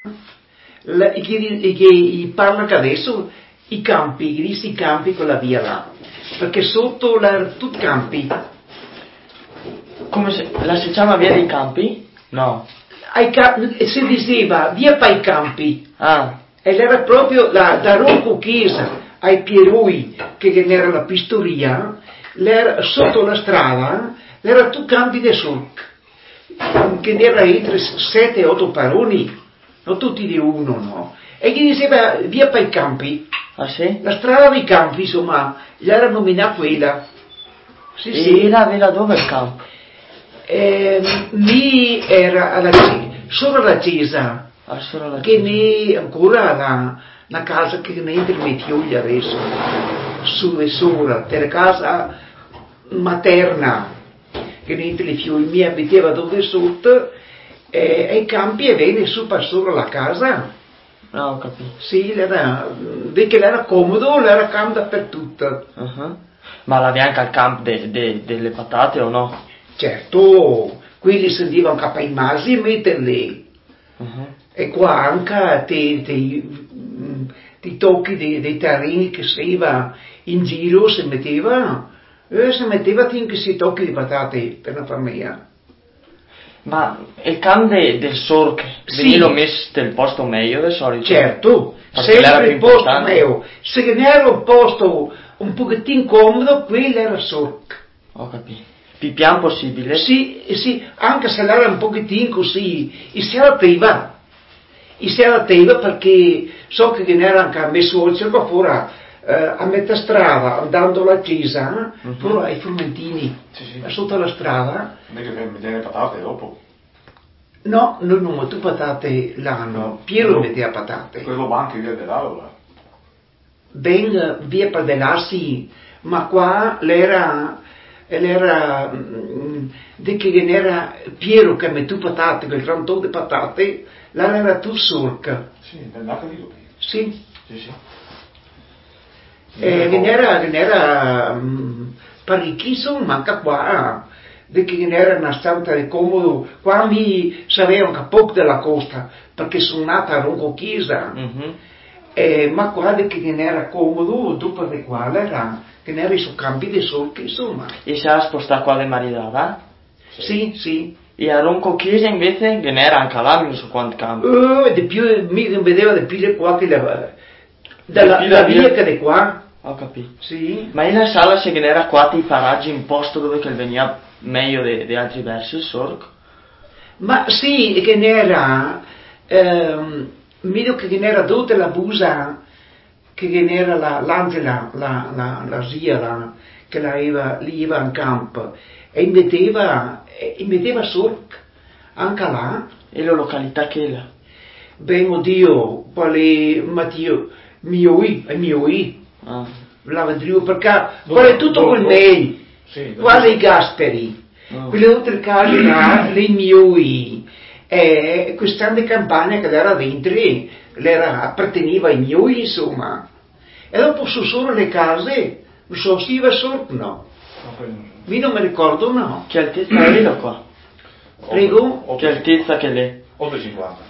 Che parla che adesso i campi quella via là, perché sotto era tutti campi. Come se la si chiama via dei campi? No. Si diceva via per i campi. Ah. Ed era proprio da Rocco Chiesa ai Pierui, che era la pistoria, sotto la strada, era tutti campi di sulk, che era entre 7-8 paroni, non tutti di uno, no? E gli diceva via per i campi. Ah sì? La strada dei campi, insomma, gli era nominata quella. Sì, sì. Era dove il campo? Lì era solo la chiesa. Solo la che chiesa. ne ancora una casa che ne entra in figli adesso, su e sopra, per casa materna, che ne entra i figli, mi abitava dove sotto, e i campi e venne su per sopra la casa. Ah, ho capito. Sì, perché era comodo, era campo dappertutto. Uh-huh. Ma l'avevi anche al campo delle patate o no? Certo, quelli si andavano a i masi e metterli. Uh-huh. E qua anche ti tocchi dei terreni che si va in giro, si metteva anche si tocchi di patate per la famiglia. Ma il campo del Sorc veniva messo nel posto meglio del solito? Certo, sempre il posto meglio. Se ne era un posto un pochettino comodo, quello era Sorc. Ho capito. Più piano possibile? Sì, anche se era un pochettino così, e si adattava. E si adattava perché so che ne era anche messo il cerco fuori a metà strada, andando alla chiesa, fuori ai Formentini, sotto la strada. Non è che metteva le patate dopo? No, noi non mettiamo patate l'anno, Piero metteva patate. Quello va anche via dell'aula. Ben via per dell'assi, ma qua l'era di che era Piero che metteva patate, quel trantone di patate, là era tu Sorc. Sì, nell'acqua di lui. Sì. Sì. Che era parecchissimo, manca qua, di che era una stanza di comodo, qua mi sapeva un poco della costa, perché sono nata a Ronco Chiesa, ma qua di che era comodo, dopo di qua era, che era su campi di Sorc, insomma. E si era spostato qua di Maridava? Sì. E a Ronco Chiesa invece, che ne era anche là, non so quanti campi? Di più, mi vedeva di più di qua che dalla via che di qua. Ho capito. Sì. Ma in la sala se che ne era qua i paraggi in posto dove che veniva meglio di altri versi il Sorc? Ma sì, che ne era, vedo che ne era tutta la busa, che ne era l'Angela, la zia, che lì iva in campo, e metteva Sorc, anche là. E la località che era? Ben, oddio, quale Matteo, Mioi. Lavandrio, perché quale tutto quel mail, quale i Gasperi, quelle altre case là, le Mioi, quest'anno di campagna che era dentro, apparteneva ai Mioi, insomma. E dopo su solo le case, non so se iva Sorc, no. Io non mi ricordo, no. Che altezza era qua? Prego? Che altezza che lei? 8,50.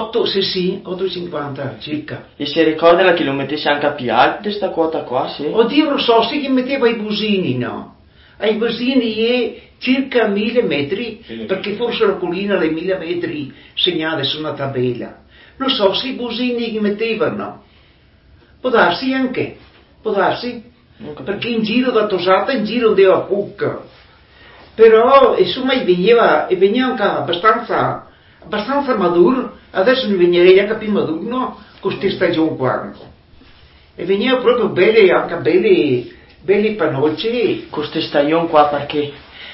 8,50 circa. E si ricorda che lo mettesse anche a più alto sta quota qua, sì? Oddio, non so, se gli metteva i busini, no? Ai busini è circa 1000 metri, perché forse la collina alle 1000 metri segnate su una tabella. Non so se i busini gli mettevano. Può darsi anche, perché in giro da Tosata, in giro andava poco. Però, insomma, veniva anche abbastanza maduro. Adesso ne venirei anche più maduro, no? Con queste stagioni qua. E veniva proprio anche belli panocce. Con queste stagioni qua perché?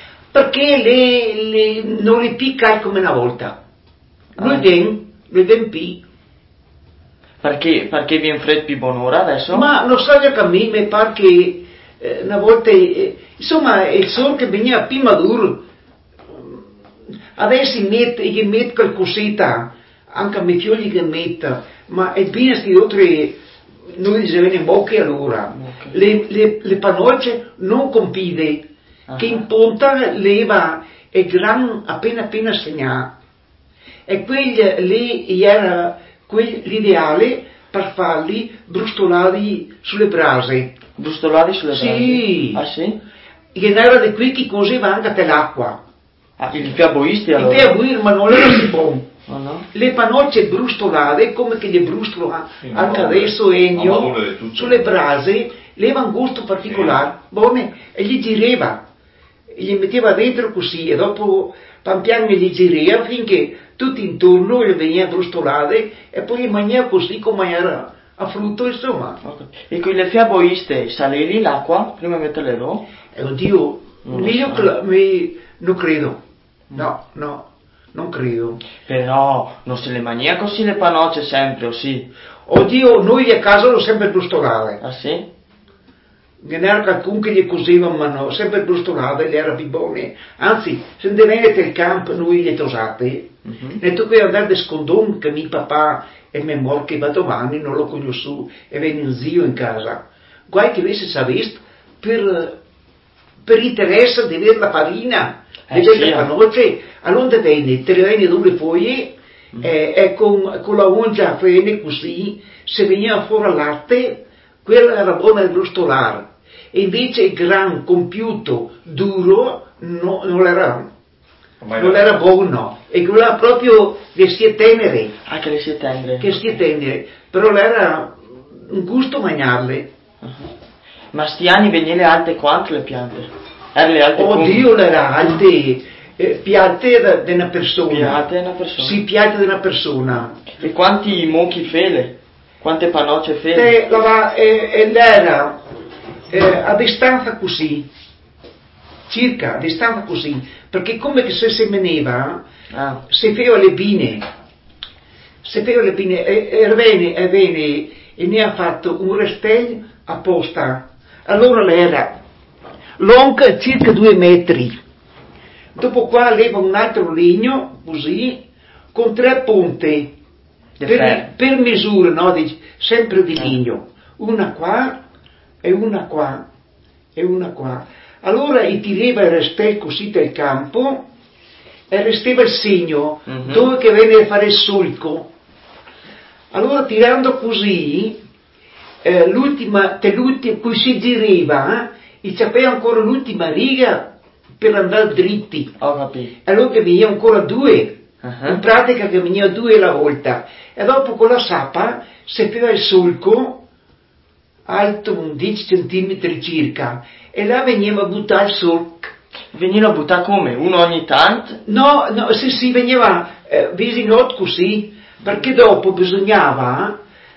Perché non le picca come una volta. Le ven più. Perché viene freddo più buon'ora adesso? Ma non so che a me mi pare che una volta, insomma, il sole che veniva più maduro, adesso gli mette qualcosetta, anche a me figli che mette, ma è bene che oltre, noi dicevamo in bocche allora, le panocce non compide, che in punta leva e gran appena segnata. E quelli lì era l'ideale per farli brustolati sulle brase. Brustolati sulle brase? Sì. Ah sì? Che era di qui che coseva anche l'acqua. Ah, il fiaboisti allora? Il fiaboisti, ma non era così buono. Oh, no? Le panocce brustolate, come che le brustolo Sì, anche no, adesso Ennio, tutto. sulle brase, leva un gusto particolare, buone, e gli girava, e gli metteva dentro così, e dopo pian piano gli girava finché tutto intorno gli veniva brustolate, e poi gli mangiava così come era a frutto, insomma. Okay. E con le fiaboiste salivi l'acqua prima di metterle là? Oddio, Non non credo, no, non credo. Però non se le mangia così le panocce sempre, o sì? Oddio, noi a casa l'ho sempre brustolate. Ah sì? Non era qualcuno che gli coseva, ma no, sempre brustolate, le era più buone. Anzi, se ne venite il campo, noi le tosate. Ne tu puoi andare da scondon che mio papà e mia morte che va domani, non l'ho conosciuto, e viene un zio in casa. Guai che avesse sapesse per interesse di avere la farina, di avere le panocce, allora viene, te le viene due foglie, e con la ungia viene così, se veniva fuori latte, quella era buona da brustolare. E invece il gran compiuto, duro, non era buono. E quella proprio che si è tenere. Ah, che le si tenere. Che si è tenere. Però era un gusto mangiarle. Ma sti anni venivano alte quanto le piante? Erano le alte Oddio, le era alte. Piante di una persona. Piante di una persona? Sì, piante di una persona. E quanti mochi fele? Quante panocce fele? Era a distanza così, circa a distanza così, perché come che se semeneva, si faceva le bine, e venne e ne ha fatto un restello apposta. Allora l'era lunga circa 2 metri, dopo qua leva un altro legno così, con 3 punte, per misura, no? Sempre di legno, una qua, e una qua, e una qua. Allora tirava il restello così del campo, e restava il segno, dove che venne a fare il solco. Allora tirando così, cui si girava, e c'aveva ancora l'ultima riga per andare dritti. Ho capito. Allora che veniva ancora 2, in pratica che veniva 2 alla volta. E dopo con la sappa si faceva il solco, alto 10 centimetri circa, e là veniva a buttare il solco. Veniva a buttare come? Uno ogni tanto? No, si veniva vicino così, perché dopo bisognava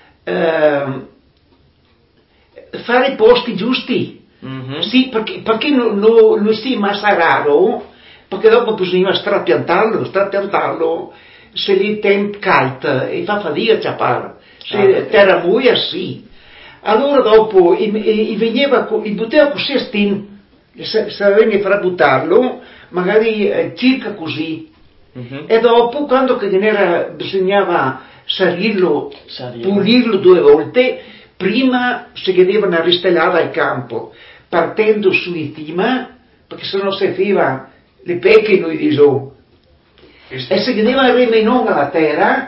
fare i posti giusti. Sì, perché non si massa raro, perché dopo bisognava strapiantarlo, se il tempo caldo e fa fatica a ciappare, se terra buia sì. Allora dopo buttava così a stin, se veniva a far buttarlo, magari circa così. E dopo, quando che bisognava salirlo, pulirlo 2 volte, prima si chiedevano a ristellare al campo, partendo su di cima, perché sennò si faceva le pecche noi di giù. E si chiedeva il remenon alla terra,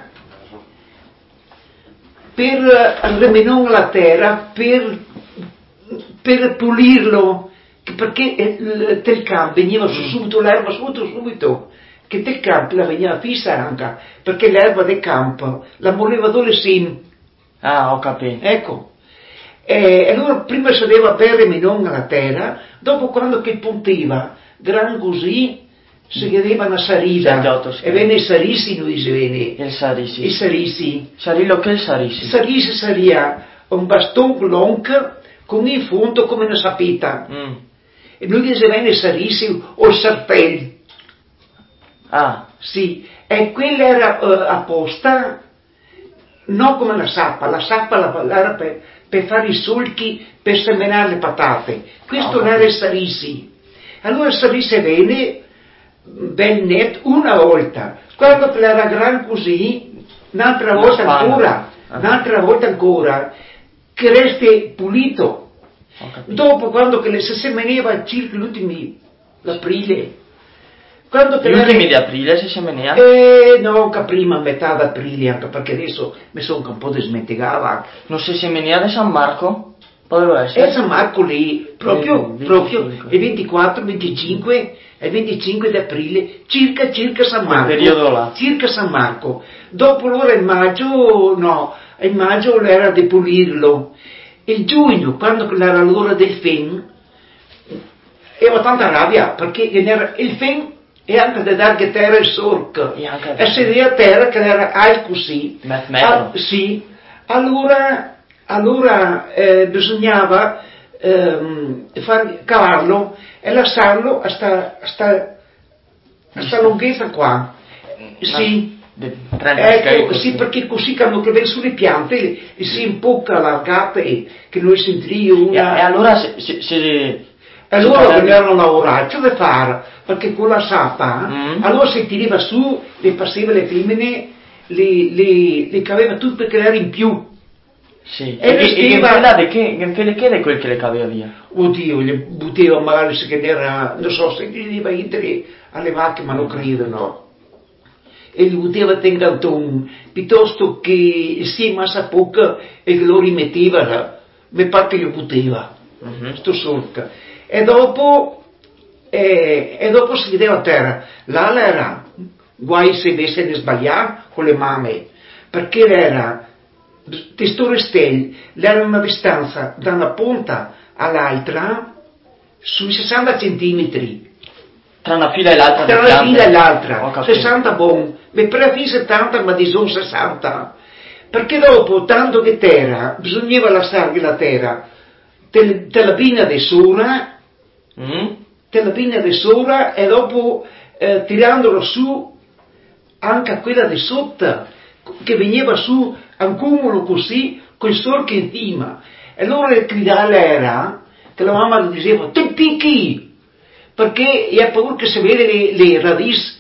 per pulirlo, perché del campo veniva subito l'erba subito, che del campo la veniva fissa anche, perché l'erba del campo la voleva dove sim. Ah, ho capito. Ecco. E allora prima si doveva bere menon alla terra, dopo quando che puntiva, gran così, si chiedeva una sarisa, e venne il sarisi, noi si venne. Il sarisi. Il sarisi. Sarillo che è il sarisi? Sarisi saria un bastone lungo, con in fondo come una sapita. E noi che si venne il sarisi o il sartello. Ah. Sì, e quella era apposta, non come la sappa era per fare i solchi, per seminare le patate. Questo non era il sarisi. Allora il sarisi venne ben net una volta, quando era gran così, un'altra volta ancora, che resti pulito. Dopo, quando che si seminava circa l'aprile, Quando che Gli ultimi di aprile si semenia? no, che prima metà d'aprile, anche perché adesso mi sono un po' smentigata. Non si semenia di San Marco? Potrebbe essere? E San Marco lì, proprio il 24, 25 e 25 di aprile, circa San Marco. Quel periodo là. Circa San Marco. Dopo l'ora in maggio, no, in maggio era di pulirlo. Il giugno, quando era l'ora del fen, avevo tanta rabbia, perché il fen è anche da dare terra il sorc. E se a terra che era così. Sì. Allora bisognava cavarlo e lasciarlo a sta lunghezza qua. Sì. Ecco, sì, perché così quando viene sulle piante si impocca allargate che noi sentiamo una. E allora allora venivano lavorati da fare, perché con la sapa, allora si tirava su, le passava le femmine, le caveva tutte per creare in più. Sì. E che è quel che le caveva via? Oddio, le butteva magari se che era, non so se gli intere alle vacche, ma non credo, no. E li butteva in canton, piuttosto che si massa poco e che lo rimetteva, mi pare che lo butteva, sto sorca. E dopo si vedeva a terra, là era, guai se avesse ne sbagliare con le mani, perché era, questo restello, era una distanza da una punta all'altra sui 60 centimetri. Tra una fila e l'altra? Tra una fila e l'altra, 60 bon, ma per la fila 70 ma di sono 60, perché dopo, tanto che terra, bisognava lasciare la terra, te la bina di sopra, e dopo tirandolo su anche quella di sotto che veniva su un cumulo così col sorco in cima, e allora il gridare era che la mamma le diceva te picchi, perché ha paura che si vede le radici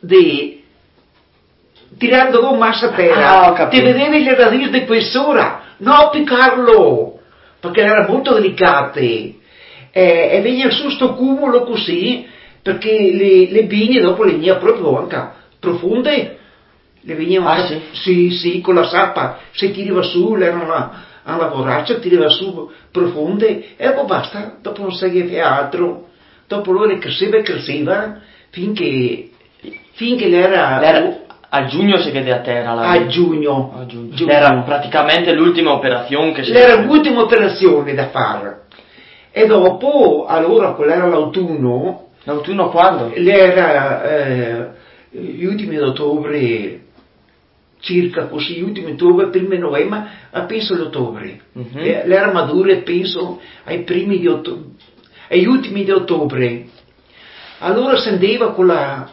tirando con massa terra, ti vedevi le radici di quest'ora, no piccarlo, perché era molto delicate. E veniva su sto cumulo così, perché le vigne dopo le veniva proprio anche profonde, le venivano sì, con la sappa, se tirava su, erano alla borraccia, tirava su profonde, e dopo basta, dopo non seguiva altro, dopo loro cresceva, finché l'era. A giugno si vede a terra la a giugno. Era praticamente l'ultima operazione che si era l'ultima operazione da fare. E dopo, allora, quello era l'autunno. L'autunno quando? Era gli ultimi di ottobre, circa così, gli ultimi di ottobre, primi novembre, penso l'ottobre. L'era madura, penso, ai primi di ottobre, agli ultimi di ottobre. Allora si andava con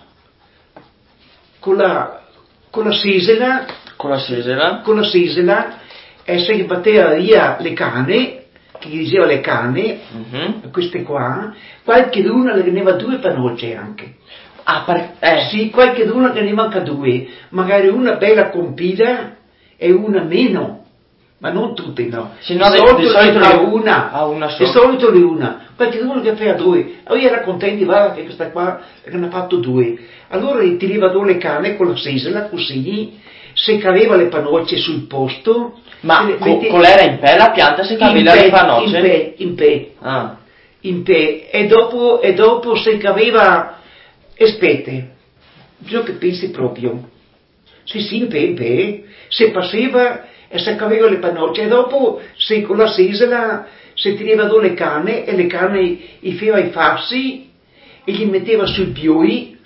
la sesela. Con la sesela, e si batteva via le cane, che gli diceva le cane, queste qua, qualche d'una le teneva 2 panocce anche. Sì, qualche d'una ne manca 2, magari una bella compila e una meno, ma non tutte, no. Di solito le una, una sola. Di solito le una, qualche d'una che faceva 2, e io era contento, va, che questa qua che ne ha fatto 2. Allora tirava 2 le cane con la sesela così, se caveva le panocce sul posto. Ma con l'era in pè la pianta si caveva le panocce? In pè. E dopo se caveva, aspetta, bisogna che pensi proprio. Sì, in pè, se passava e se caveva le panocce, e dopo se con la sesela si tirava 2 le cane, e le cane i faceva i fassi, e li metteva sui piui,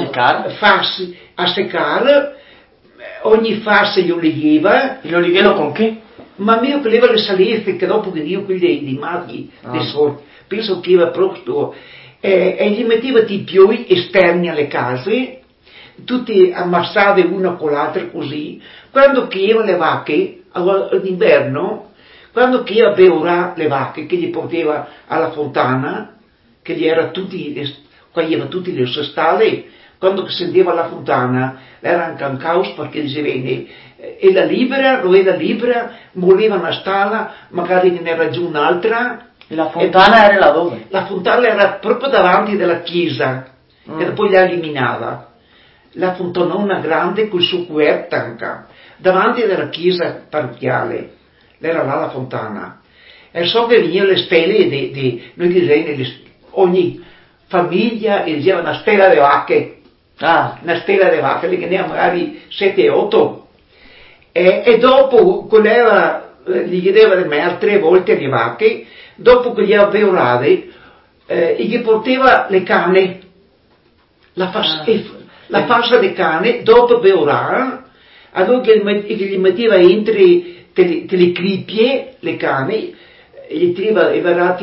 a seccare, ogni fassa gli oligheva. E l'oligheno con che? Ma mio che leva le salezze, che dopo che io quelli dei maghi, dei sordi, penso che era proprio, e gli metteva i piui esterni alle case, tutti ammassati una con l'altra così, quando chiedeva le vacche, all'inverno, quando chiedeva le vacche, che gli portava alla fontana, che gli era qua gli aveva tutti le sue stalle, quando sentiva alla fontana, era anche un caos perché diceva, e la libera, non era libera, voleva una stalla, magari ne era giù un'altra. E la fontana era là dove? La fontana era proprio davanti della chiesa, e poi la eliminava. La fontanona grande col suo coperta davanti alla chiesa parrocchiale, era là la fontana. E so che venivano le stelle noi disegni, ogni famiglia elegeva una stella di vacche. Una stella di vacche, le che ne ha magari 7-8. E dopo gli chiedeva di me 3 volte le vacche, dopo che gli aveva beurate, gli portava le cane, la fascia di cane, dopo beurare, allora gli metteva entro le cripie, le cane, gli tirava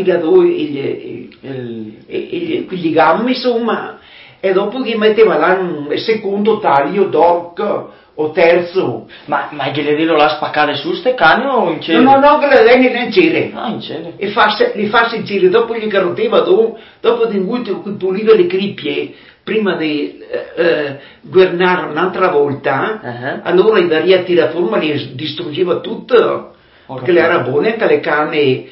quegli gammi, insomma, e dopo gli metteva là un secondo taglio d'orco o terzo. Ma che le la spaccare su ste cani o in cielo? No, che le venne in cielo. In cielo. E li fa in cielo, dopo gli caroteva, dopo di cui puliva le cripie, prima di guernare un'altra volta, allora i vari tiraforma li distruggeva tutto, perché le era buone, anche le carne,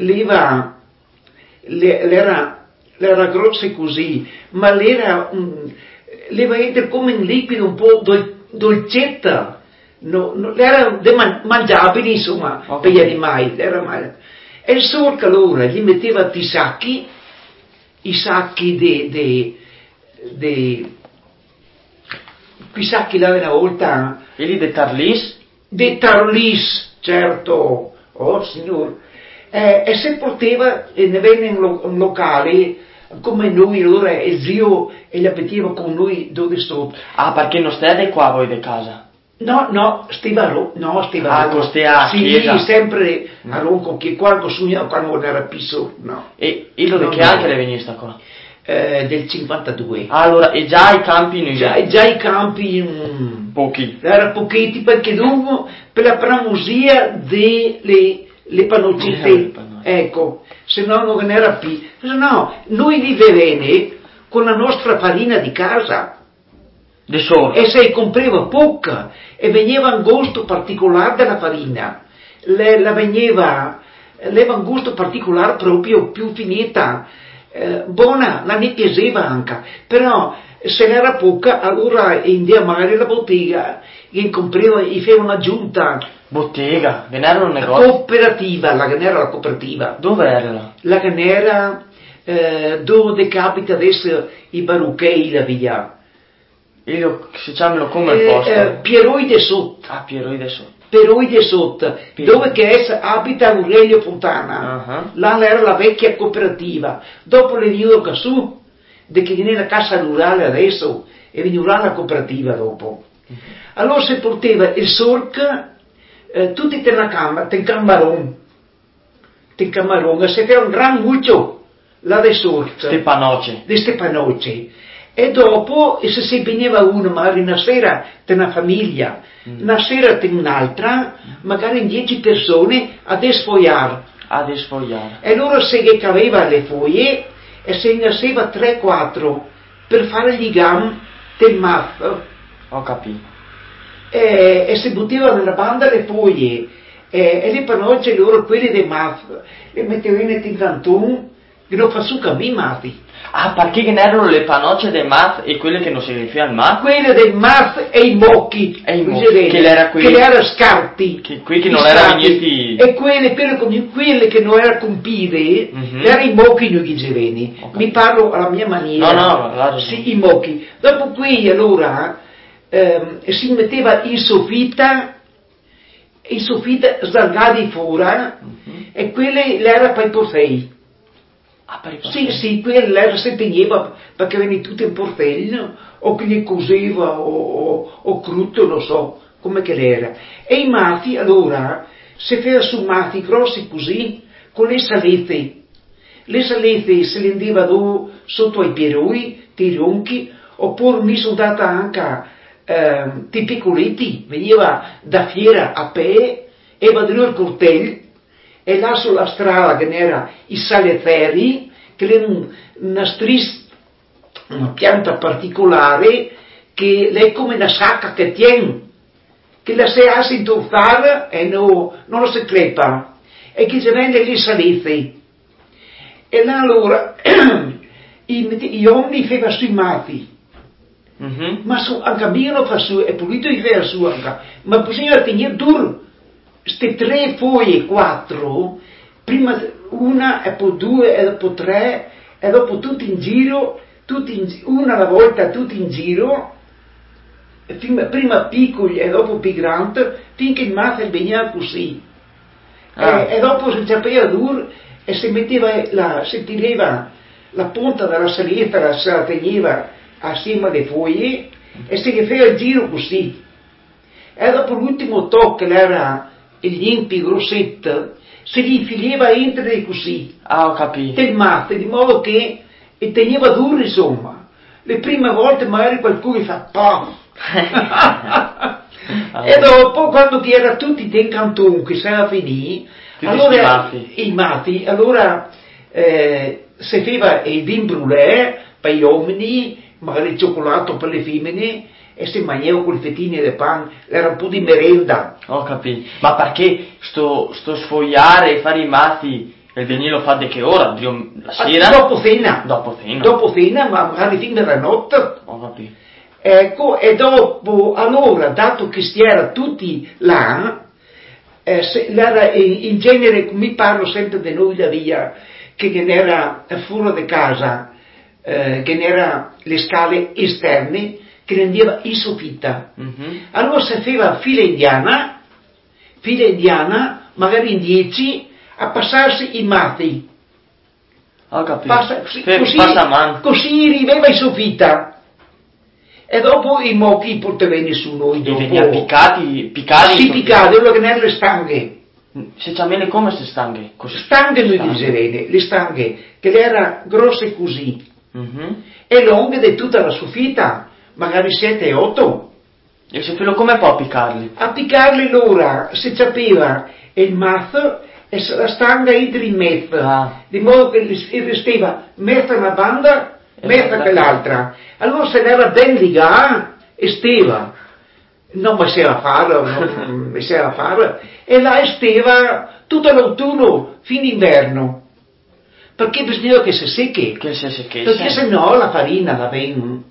l'era grosse così, ma l'era come in liquido un po' dolcetta, era mangiabile insomma, per gli animali, e il sorco allora gli metteva i sacchi quei sacchi là una volta. E lì de Tarlis? De Tarlis, certo, oh signor. E se poteva, ne venne un locale, come noi, allora il zio e la metteva con noi dove sotto. Perché non state qua voi di casa? No, stiva a Roma. Sì, chiesa. Sempre a Roma, che quando non era piso, no. E lo che anche le veniste qua? Del 52. Allora, e già i campi? Già i campi... pochi. Era pochetti, perché dopo, per la pramosia le panocite, ecco, se no non era più. No, noi vivevamo con la nostra farina di casa. De solo. E se comprava poca, e veniva un gusto particolare della farina. Aveva un gusto particolare proprio più finita, buona, la ne piaceva anche, però se n'era poca, allora andiamo magari alla bottega, e comprava, e faceva una giunta. Bottega? Che era un negozio? Cooperativa, la che era la cooperativa. Dove era? La che era, dove capita adesso i barucchei la via. Si chiamano come il posto? Pieroi de Sotto. Pieroi de Sotto. Pieroi de Sotto, dove che abita Aurelio Fontana. Là era la vecchia cooperativa. Dopo le venuto su, che viene la casa rurale adesso, e veniva la cooperativa dopo. Allora si portava il sorco, tutti nella camera, in camarone, e si faceva un gran muccio là del sorco. Di Stepanoce. E dopo, se si veniva uno, magari una sera, di una famiglia, una sera di un'altra, magari 10 persone a desfogliare. E allora si aveva le foglie e se ne faceva 3-4 per fare gli gam del mazzo. Ho capito. E si buttava nella banda le foglie e le panoce loro, quelle del mazzo, le mettevano in cantone che non fa su camminati. Perché che ne erano le panocce del mazz e quelle che non si rifià al mazz? Quelle del mazz e i mocchi. Che le era scarti. Quelli che non erano venuti. E quelle che non erano compite, erano i mocchi noi che dicevano. Okay. Mi parlo alla mia maniera. No, sì, i mocchi. Dopo qui allora si metteva in soffitta sdragati fuori, e quelle era per i portei. Sì, quella si teneva perché veniva tutto in portello, o che gli coseva, o crudo, non so come che era. E i mati, allora, si faceva su mati grossi così, con le salette. Le salette si rendeva sotto ai pieroi, i ronchi, oppure mi sono data anche dei piccoletti, veniva da fiera a pe, e va giù il cortello, e là sulla strada che n'era i saleferi, che è una pianta particolare, che è come una sacca che tiene, che la si hace intuffare e non lo si crepa, e che si vende le salette. E là allora gli uomini facevano sui mati. Ma anche a me non fa su, è pulito di fare su anche, ma bisogna tenere duro, queste 3 foglie, 4, prima una e poi 2 e dopo 3 e dopo tutti in giro, una alla volta tutti in giro, prima piccoli e dopo più grandi, finché il mazzo veniva così. E dopo si sapeva duro e si metteva si tirava la punta della salietta, se la teneva assieme alle foglie e si faceva il giro così. E dopo l'ultimo tocco, che era il limpi grossetto, si gli filieva entro così. Ho capito. Del mazzo, di modo che teneva duro, insomma. Le prime volte magari qualcuno fa paf. E dopo, quando ti era tutti dei cantoni che si era finiti, allora i mati, allora si faceva il vin brûlé per gli uomini, magari il cioccolato per le femmine, e si mangiava con i fettini di pane, era un po' di merenda. Ho capito. Ma perché sto sfogliare e fare i mazzi, il venire lo fa di che ora? La sera? Dopo cena. Dopo cena, ma magari fino alla notte. Ho capito. Ecco, e dopo, allora, dato che si era tutti là, in genere, mi parlo sempre di noi da via, che era fuori di casa, che era le scale esterne, che rendeva in soffitta. Allora si faceva fila indiana, magari in 10, a passarsi i matti. Ho capito. Così arrivava in soffitta. E dopo i mochi portavano su noi dopo. E veniva piccati? Sì, piccati, quello che erano le stanghe. Se c'è come se stanghe? Stanghe noi dicevamo, le stanghe, che erano grosse così. E lunghe di tutta la soffitta, magari 7 o 8. E se quello come può piccarli? A piccarli l'ora si sapeva il mazzo e la stanga entra in mezzo, di modo che restava mezzo una banda, mezzo quell'altra. Allora se l'era ben ligata, stava, non mi sapeva fare, e là stava tutto l'autunno fino all'inverno. Perché bisogna che si secchi, perché se no la farina la ven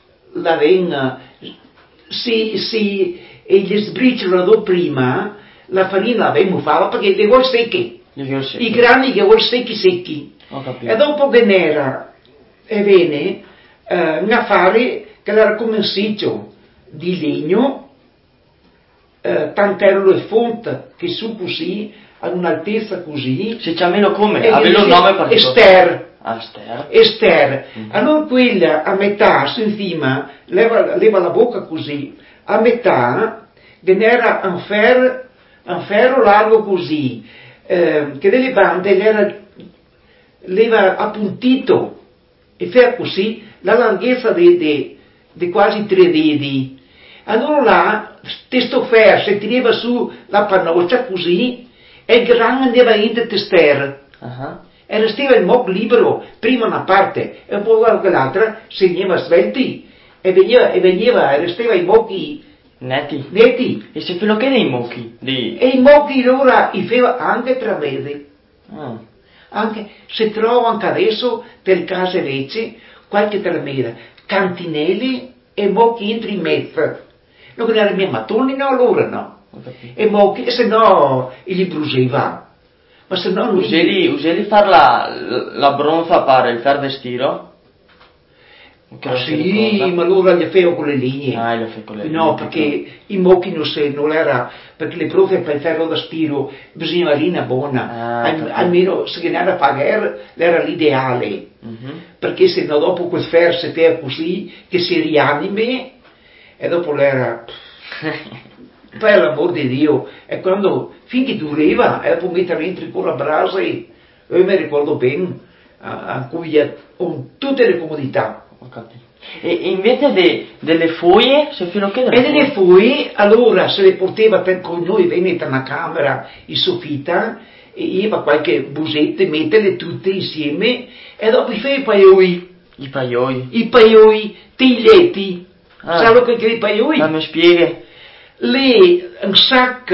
e gli sbriciolano dopo prima, la farina la ven muffata perché le vuol secchi, i grani che vuol secchi. E dopo che n'era, e venne un affare che era come un siccio di legno, tant'erano le fonti che su così, ad un'altezza così. Se c'è meno come? Aveva un nome particolare. Ester. Allora quella a metà, su encima, leva la bocca così, a metà, ve n'era un ferro largo così, che delle bande leva appuntito, e fa così, la larghezza di quasi 3 diti. Allora là, questo ferro si tirava su la pannoccia così, e il grano andava in tester. E restava il mock libero, prima una parte, e poi l'altra si veniva svelti, e restava i mocchi netti. E se quello che era i mocchi? E i mocchi allora i faceva anche tra mesi. Anche, si trova anche adesso, per case lecce, qualche tramera, cantinelli e mocchi entri in mezzo. Non era mia mattoni, no, allora no. E mocchi, se no li bruciava. Ma se no usi fare la bronza per il fer vestiro? Sì, ma allora le fevo con le linee. Le fevo con le linee. No, perché i mocchi non era, perché le bronze per il ferro da stiro bisognava linea buona. Almeno se che ne era a pagare, era l'ideale. Perché se no dopo quel ferro si fa così, che si rianime, e dopo l'era... per l'amor di Dio, e quando finché durava e poi mettere dentro con la brasa io mi ricordo bene con tutte le comodità. E invece delle foglie se fino che delle foglie allora se le portava con noi venne da una camera in soffitta e io qualche busette metterle tutte insieme e dopo i fai i paioi tiglietti. Sai lo che è i paioi? Ma mi spieghi? Lì un sacco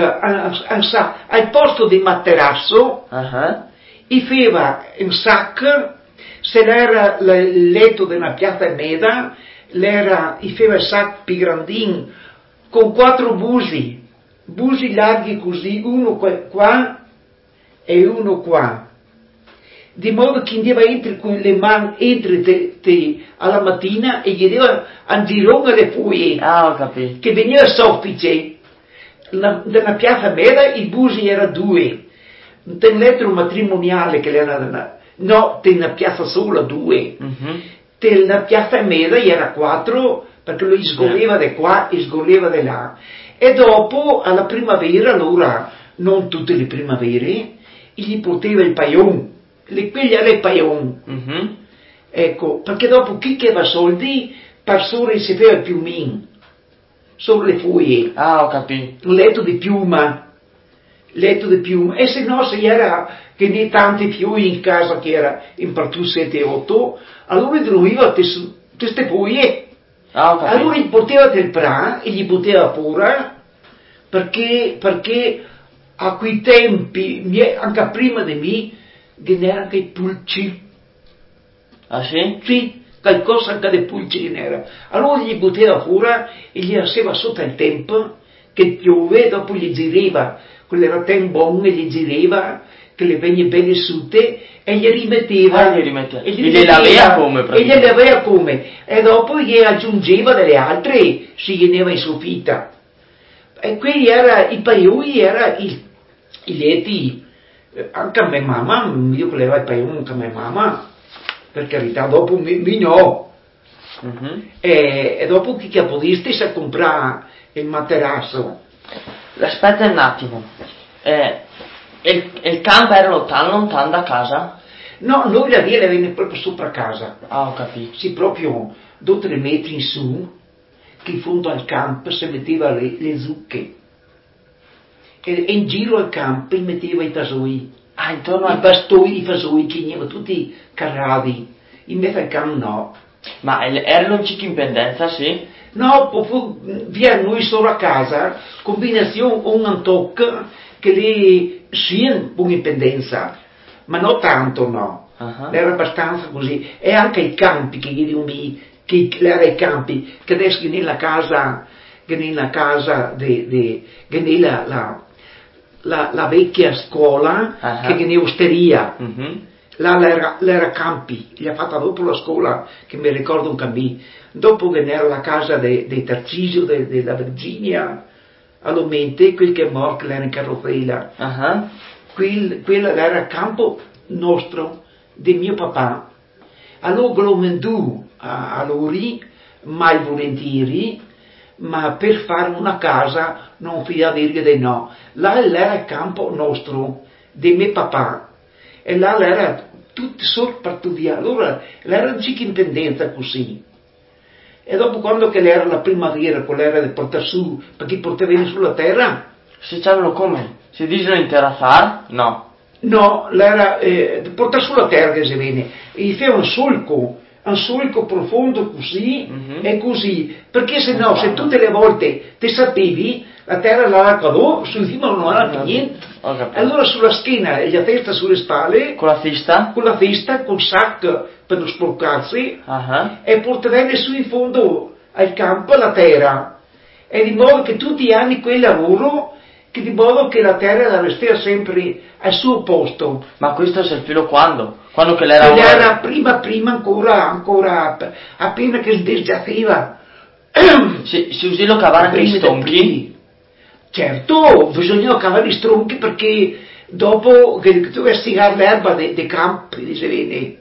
al posto di materasso, i faceva un sacco se l'era il letto di una piazza e mezza, l'era, i faceva sacco più grandin, con 4 busi larghi così, uno qua e uno qua. Di modo che andava entri con le mani entri alla mattina e gli dava un girone alle foglie. Ah, ho capito. Che veniva soffice. Nella piazza mera i busi erano 2. Nel letto matrimoniale che era nella piazza sola 2. Nella piazza mera era 4 perché lui sgoleva di qua e sgoleva di là. E dopo alla primavera, allora non tutte le primavere, gli poteva il paion. Quelli era il paion. Ecco, perché dopo chi che aveva soldi, per sole si faceva il piumin. Solo le foglie. Ah, ho capito. Un letto di piuma. E se no, se era che ne tanti fiori in casa che era in partù 7-8, allora dormiva queste foglie. Ah, ho capito. Allora gli poteva temprare e gli poteva pure, perché a quei tempi, anche prima di me, che n'era anche i pulci. Ah, sì? Sì, qualcosa anche dei pulci n'era. Allora gli poteva pure e gli faceva sotto il tempo, che piove, dopo gli girava, quello era tempo buono e gli girava, che le vegne belle sute, e gli rimetteva. Ah, gli rimetteva. E le laveva come? E le laveva come? E dopo gli aggiungeva delle altre, si teneva in soffitta. E quelli era, i paioi era i letti, anche a mia mamma, io che levava i paioi anche a mia mamma, per carità, dopo mi no. E dopo chi capodisti si comprare il materasso. Aspetta un attimo. Il campo era lontano da casa? No, noi la via la venne proprio sopra casa. Ah, ho capito. Sì, proprio 2-3 metri in su, che in fondo al campo si metteva le zucche. E in giro al campo metteva i vasoi. Ah, intorno I bastoni, i vasoi che erano tutti carrati. In mezzo al campo no. Ma erano in pendenza, sì? No, via noi solo a casa, combinazione un tocco che lì sia un'indipendenza, ma non tanto no. Era abbastanza così. E anche i campi che gli diumi, che era i campi, che adesso nella casa, che nella la vecchia scuola, che è osteria. Là l'era campi, gli ha fatta dopo la scuola, che mi ricordo un cammino, dopo che era la casa dei Tarcisio, della Virginia, all'Omente, quel che è morto, l'era in carrozzella. Quella era campo nostro, di mio papà. Allora lo vendù a Lori, mai volentieri, ma per fare una casa non poteva dire di no. Là era il campo nostro, di mio papà. E là era tutto solo partito via, allora era un cic indipendenza così. E dopo quando che era la primavera, quella di portare su, perché portavano sulla terra? Si chiamano come? Si dicono interazzar? No. No, era portare sulla terra che si viene, e fa un solco profondo così e così, perché se no, se tutte le volte te sapevi, la terra la cadò, su di non era più niente. Allora sulla schiena e la testa sulle spalle, con la fista, col sacco per non sporcarsi, e portavano su in fondo al campo la terra, e di modo che tutti gli anni quel lavoro, che di modo che la terra la restava sempre al suo posto. Ma questo è il filo quando? Quando che l'era era prima ancora appena che si disgiaceva. Si usano cavare anche i stonchi? Certo, bisogna cavare gli stronchi perché dopo che tu vai a stigare l'erba dei campi, di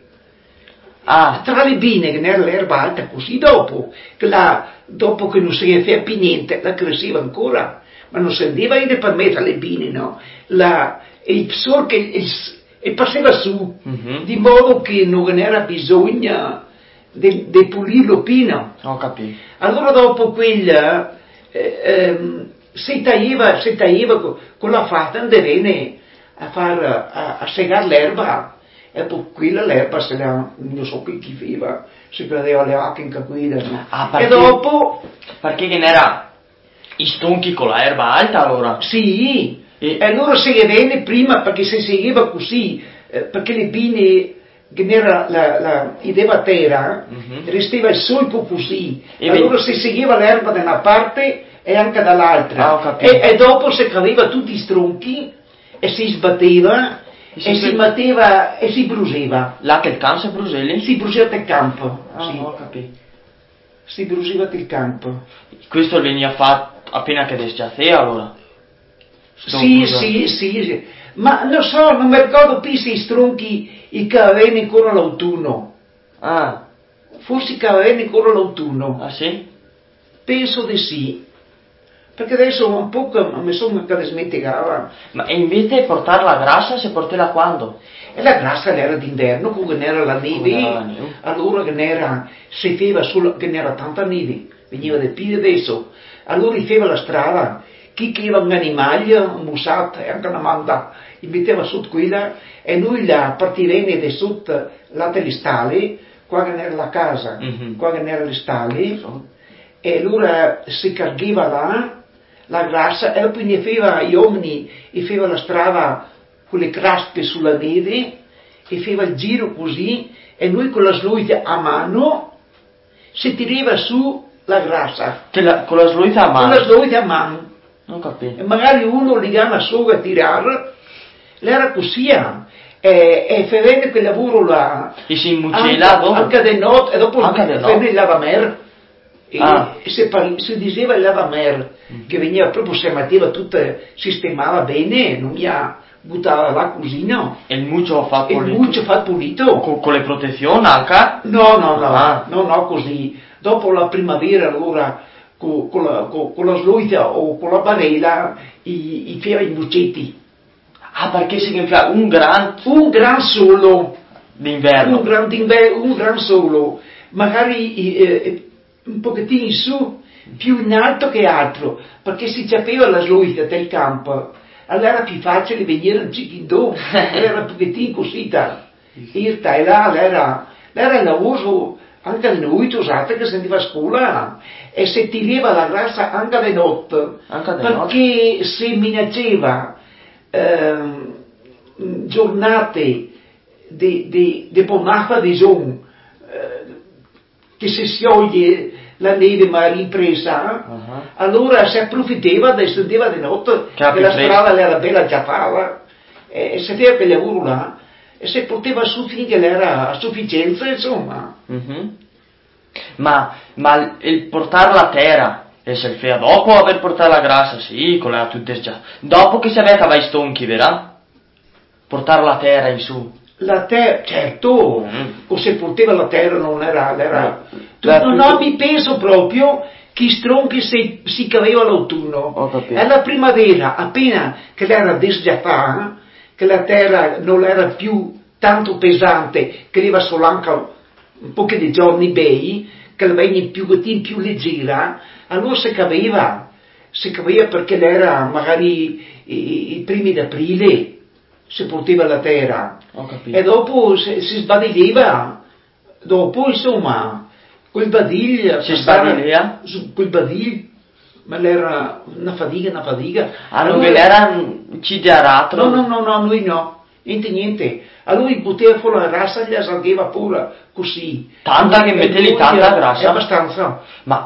tra le bine che era l'erba alta così, dopo che non si faceva più niente, la cresceva ancora, ma non si andava in per mettere le bine, no? Il psor che passava su, di modo che non era bisogno di pulirlo pieno. Ho capito. Allora dopo quella si tagliava con la fatta, andavano a segare l'erba, e poi quella l'erba se la, non so chi faceva, si prendeva le vacche in caquilla, no? E dopo... Perché che n'era i stonchi con l'erba alta allora? Sì, e allora si venne prima perché si seguiva così, perché le bine che era ideva terra, restava il solco così, e allora si seguiva l'erba da una parte e anche dall'altra, e dopo si cadeva tutti i stronchi e si sbatteva e si batteva e si bruseva. Là che il campo si bruseli? Si brusava il campo, sì. Ho capito. Si brusava il campo. Questo veniva fatto appena che desgiazzea allora? Sì, ma non so, non mi ricordo più se i stronchi che avevano ancora l'autunno. Ah. Forse che avevano ancora l'autunno. Ah sì? Penso di sì. Perché adesso un po' mi sono che smentigava. Ma e invece portare la grassa si portava quando? E la grassa era d'inverno, quando era la neve, allora si faceva che n'era tanta neve, veniva del più adesso, allora si faceva la strada, chi aveva un animale, un musato e anche una manda, li metteva sotto quella e noi la partivamo da sotto là delle stalle, qua che era la casa, qua che era le stalle, e allora si cargava là la grassa e poi ne faceva gli uomini e faceva la strada con le craspe sulla neve e faceva il giro così e noi con la sluita a mano si tirava su la grassa. Con la sluita a mano? Con la sluita a mano. Non capisco. E magari uno li gana solo a tirare, era così. E faceva quel lavoro là. E si immucella dopo? Anche di notte, e dopo faceva il lavamer. E si diceva il lavamer, che veniva proprio, si metteva tutto, sistemava bene, non mi ha buttava la cucina. E il muccio fa pulito? Il muccio fa pulito. Con le protezioni anche? No, così. Dopo la primavera allora con la sluita o con la barella i faceva i muccetti. Ah, perché si fa un gran solo d'inverno. Un gran solo. Magari un pochettino in su, più in alto che altro, perché si sapeva la sluita del campo. Allora era più facile venire un cicchino, era un pochettino così, irta, e là era il lavoro anche di noi, usate che si andiva a scuola, e si tirava la grassa anche di notte, perché si minacciava giornate di bonaffa di giorno, che si scioglie la neve ma ripresa, allora si approfittava e si andava di notte, che la strada era bella già fatta, e si faceva quel lavoro là, e si poteva su finché era a sufficienza, insomma. Ma il portare la terra, e se il fea dopo aver portato la grassa, sì, con la tutte già, dopo che si aveva cavai stonchi, verrà? Portare la terra in su. La terra, certo, o se portava la terra non era no, mi penso proprio che stronchi si caveva l'autunno. E la primavera, appena che era desgiata, che la terra non era più tanto pesante, che aveva solo anche un po' di giorni bei, che la veniva più leggera, allora si caveva perché era magari i primi d'aprile, si portava la terra e dopo si sbadigliava, dopo insomma quel badiglio si sbadigliava? Quel badiglio, ma era una fatica. Non ve l'era cidiarato? No, lui no, niente. Allora poteva fare la grassa, gli saltava pure così. Tanta che mettevi tanta grassa? Abbastanza. Ma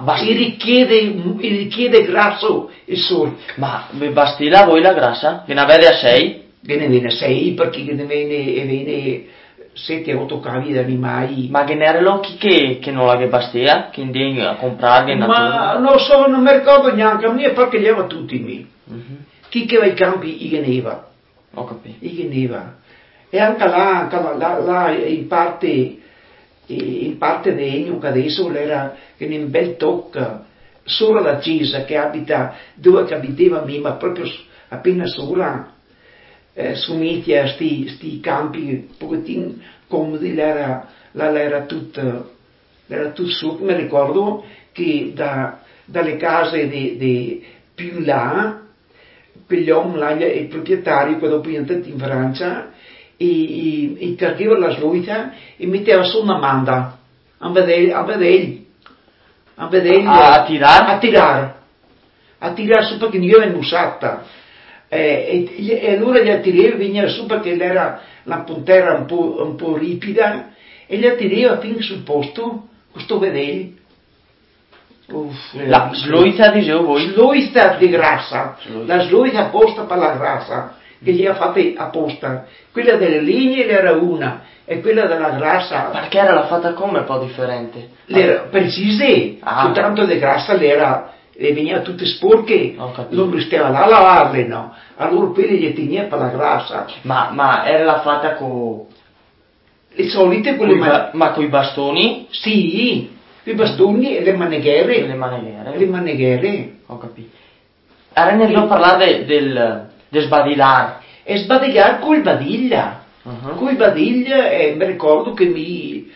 richiede grasso il sole. Ma bastiva voi la grassa? Ve ne avete a 6? Ve ne viene 6 perché ne viene 7-8 cavi di animali. Ma che ne erano chi che non la che bastia? Che andiamo a comprare? Ma non so, non mi ricordo neanche, a me perché li aveva tutti me. Chi che va ai campi i geneva. Ho capito. I geneva. E anche là in parte degno che adesso era che in un bel tocco solo la chiesa che abita dove che abitava me, ma proprio appena sopra sumiti a sti campi un pochettino comodi, era tutto su. Mi ricordo che dalle case più là, quegli uomini là, i proprietari, quando poi entrati in Francia, e cargava la sluita e metteva su una manda a vedere a tirare su perché non era usata. e allora gli attireva, veniva su perché era la puntera un po' ripida e gli attireva fin sul posto, questo vedere. La sloita dicevo voi? Sloita di grassa, la sloita apposta per la grassa, che gli ha fatta apposta. Quella delle linee era una, e quella della grassa... Perché era la fatta come un po' differente? L'era precise, soltanto di grassa l'era... le veniva tutte sporche, non restava là a lavarle, no. Allora quelle gli teneva per la grassa. Ma era la fatta con... le solite, quelle ma con i bastoni? Sì, i bastoni e le maneghere. Le maneghere? Le maneghere. Ho capito. Ora ne dobbiamo parlare del sbadigliare. E sbadigliare col badiglia. Col badiglia, mi ricordo che mi...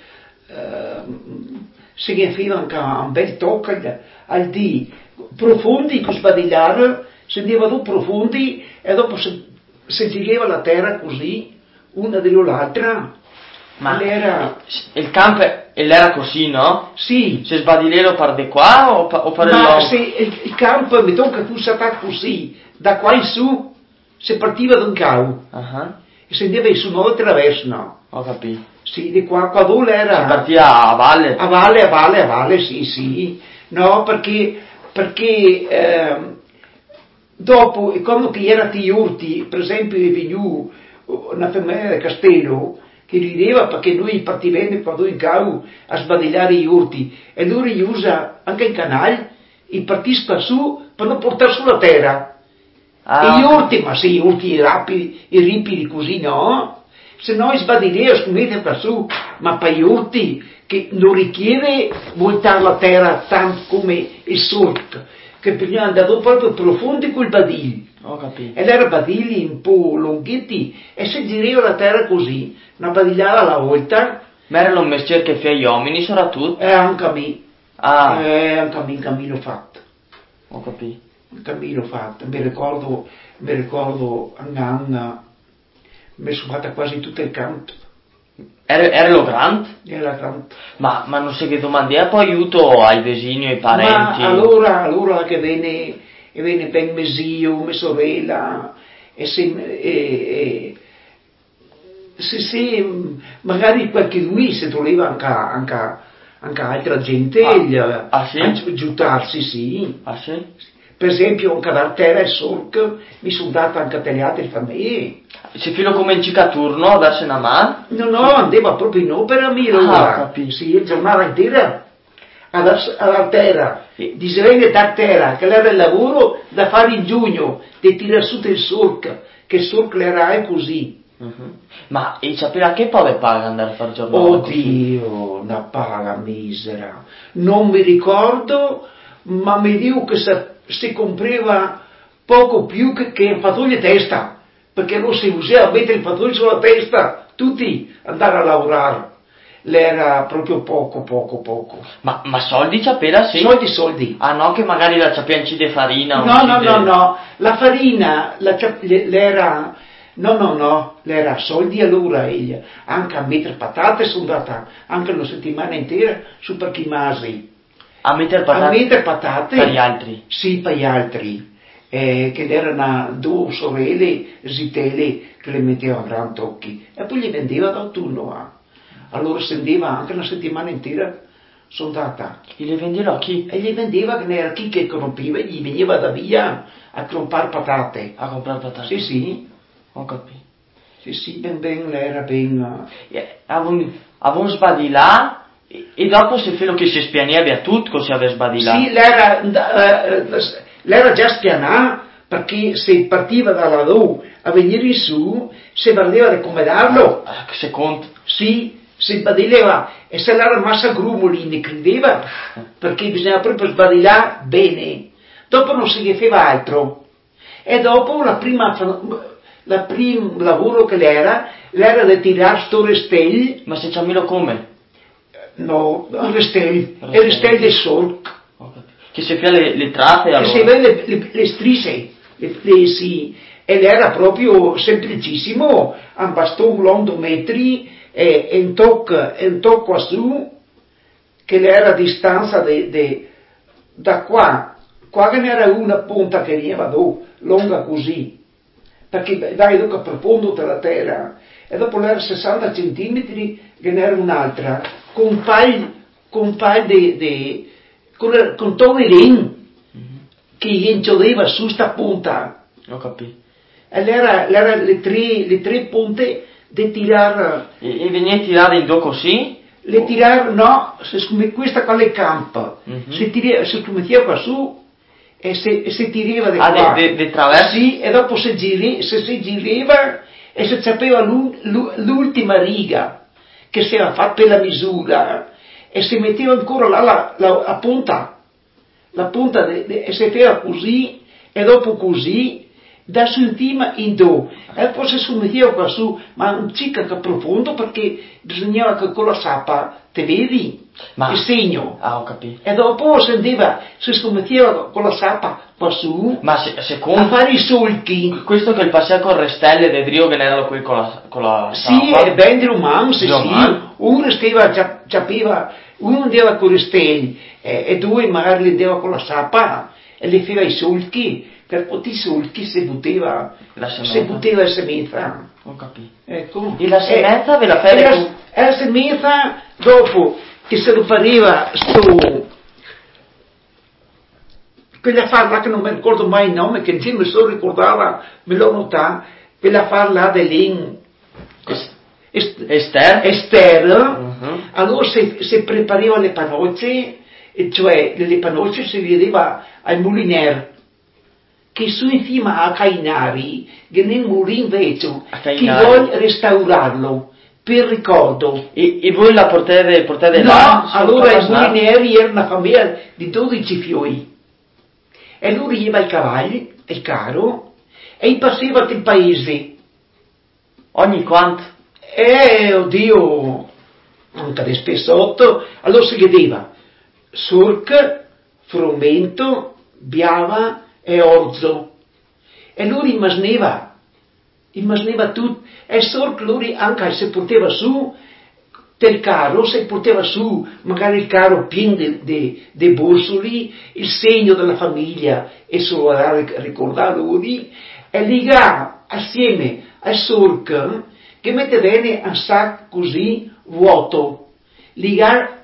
si ghiaffava anche un bel tocco al dì. Profondi con sbadigliare, si andavano profondi e dopo si girava la terra così, una dietro l'altra. Ma era... il campo era così, no? Sì. Se sbadigliero per di qua o per il Ma loco? se il campo mi tocca tu stata così, da qua in su, si partiva da un cavo. E si andava su nuovo attraverso, no? Ho capito. Sì, di qua dove era... Si partiva a valle? A valle, sì. No, perché dopo, quando che era ti urti, per esempio è venuto una femmina del castello, che rideva perché lui partivamo quando in cavo a sbadigliare gli urti, e lui li usa anche in canale, e partisca su per non portare sulla terra. E gli urti, ma sì, gli urti ripidi così, no? Se no sbadigliare scomette qua su, ma per gli urti che non richiede voltare la terra tanto come il solco, che bisogna andare proprio profondi col badiglio. Ho capito. E erano badigli un po' lunghetti e si girava la terra così, una badigliata alla volta. Ma era un mestiere che fa gli uomini soprattutto? Anche a me. Anche a me un cammino fatto. Ho capito. Un cammino fatto. Mi ricordo un anno, mi sono fatta quasi tutto il canto. Era lo grande? Era grande. Ma non si che domandava poi aiuto ai vicini, ai parenti? Ma allora che viene ben mio zio, mia sorella, e se magari qualche lui si trovava anche altra gente sì? a giutarsi, sì. Sì? Per esempio anche da terra e solc mi sono dato anche delle altre famiglie. Se filo cominci a turno a darsi una mano? No, andava proprio in opera a me, capito. sì, il giornata intera alla terra, di sveglia da terra, che era il lavoro da fare in giugno, di tirare su del solc, che il solc era così. Ma e sapeva che poi paga andare a fare giornata? Oddio, una paga misera. Non mi ricordo, ma mi dico che si comprava poco più che un fazzoglio a testa, perché non si usava mettere il fazzoglio sulla testa, tutti andare a lavorare. L'era proprio poco. Ma soldi sapeva sì? Soldi. Ah no, che magari la ciapianci di farina? No, la farina, l'era... No, l'era soldi allora egli, anche a mettere patate sono andata, anche una settimana intera su per chi masi. A mettere patate? A mettere patate. Per gli altri? Sì, per gli altri. Che erano due sorelle zitelle che le mettevano a gran tocchi e poi gli vendeva d'autunno. Allora scendeva anche una settimana intera, sono andata. E le vendeva a chi? E gli vendeva che era chi che corrompeva e gli veniva da via a comprar patate. A comprare patate? Sì. Ho capito. Sì, ben, era ben... Avevamo sbadilato e dopo se filo che si spianeva a tutto si aveva sbadilato? Sì, l'era già spianata perché se partiva da laddù a venire in su si vedeva di come darlo. Secondo? Sì, si sbadigliava e se l'era massa grumoli credeva perché bisognava proprio sbadigliare bene. Dopo non si faceva altro. E dopo la prima lavoro che l'era di tirare sto restelli. Ma se c'ammelo come? No, restelli, il restelli del solc. Che si fa le tratte allora? Che si vede le strisce, sì, ed era proprio semplicissimo, un bastone lungo metri e un tocco su, che era a distanza da qua che n'era una punta che veniva lunga così, perché vai dopo profondo della terra, e dopo l'era 60 centimetri che n'era un'altra, con un paio con tonelin, che incideva su sta punta. Ho capito. E l'era le tre punte di tirare. E veniva tirato in do così? Le tirare, no, questa qua le campa, si metteva qua su e si tirava di qua. Di traverso? Sì, e dopo si girava e si sapeva l'ultima riga che si era fatta per la misura e si metteva ancora là la punta e si faceva così e dopo così da su in cima in do e poi si metteva qua su, ma un cica che profondo perché bisognava che con la sappa te vedi il segno. Ho capito. E dopo si metteva con la sappa qua su, ma secondo a fare i solchi. Questo che il passaggio con Restelle del Rio che erano qui con la sì, sappa. E ben di romano, sì. Uno andava con Restelle e due magari andava con la sappa e le faceva i solchi. Per poter solchi si buttava la semenza. Ho capito. Ecco. E la semenza ve la fai tu? E la semenza dopo che se lo pareva quella farla che non mi ricordo mai il nome, che insieme solo ricordava, me l'ho notata, quella farla dell'in Esther. Allora se preparava le panocce, cioè le panocce si vedeva al muliner che su in cima a Cainari, che nel mulin vecchio, chi vuole restaurarlo per ricordo. E voi la portate no, là? No, allora i mulineri era una famiglia di 12 figli. E lui rieva i cavalli, il carro, e passava il paese. Ogni quanto? Oddio, anche di spessotto, allora si chiedeva Surc, Frumento, Biava e Orzo. E lui rimasneva tutto. E Surc lui anche se portava su del carro, se portava su magari il carro pieno di borsoli, il segno della famiglia, e solo a ricordare lui, e ligava assieme al Surc, che mette bene un sacco così vuoto, ligare,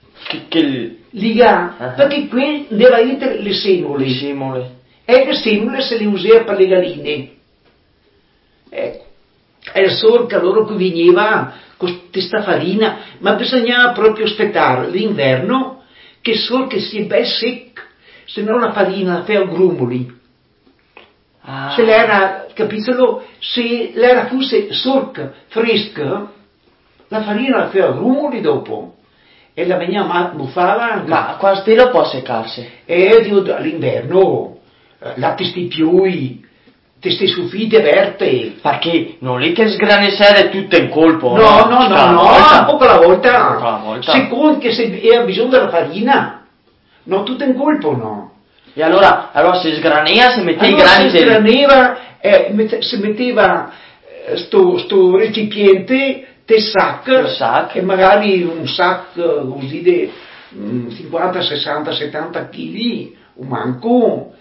perché qui deve essere le semole, e le semole se le usava per le galline, ecco. E il Surc allora che veniva con questa farina, ma bisognava proprio aspettare l'inverno che il Surc sia ben secco, se no la farina fa grumoli. Se l'era, capitolo, se l'era fosse Surc fresca, la farina la fa grumoli dopo. E la veniva muffava. Ma quando stile può seccarsi? All'inverno, latte sti piui, queste soffitte verte. Perché non è che sgranissare tutto in colpo? No, un po' alla volta. Secondo che se aveva bisogno della farina, non tutto in colpo, no. E allora si sgraneva, si metteva i grani. Si sgraneva, si metteva sto recipiente, te sac, e magari un sac così di 50, 60, 70 kg, un manco,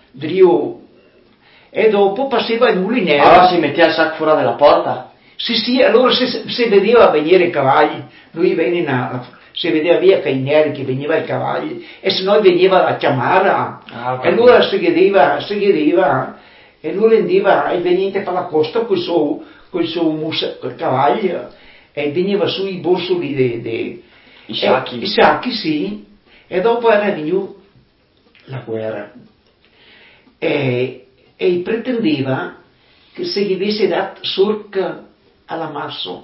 e dopo passava il mulinello. Allora si metteva il sac fuori della porta? Sì, allora se vedeva venire i cavalli, lui venne si vedeva via Caineri che veniva i cavalli, e se no veniva la chiamara, e allora si chiedeva, e lui andava e veniva per la costa col suo cavallo, e veniva sui borsoli i sacchi. I sacchi, sì, e dopo era venuta la guerra. E pretendeva che se gli avesse dato Surc alla Masso.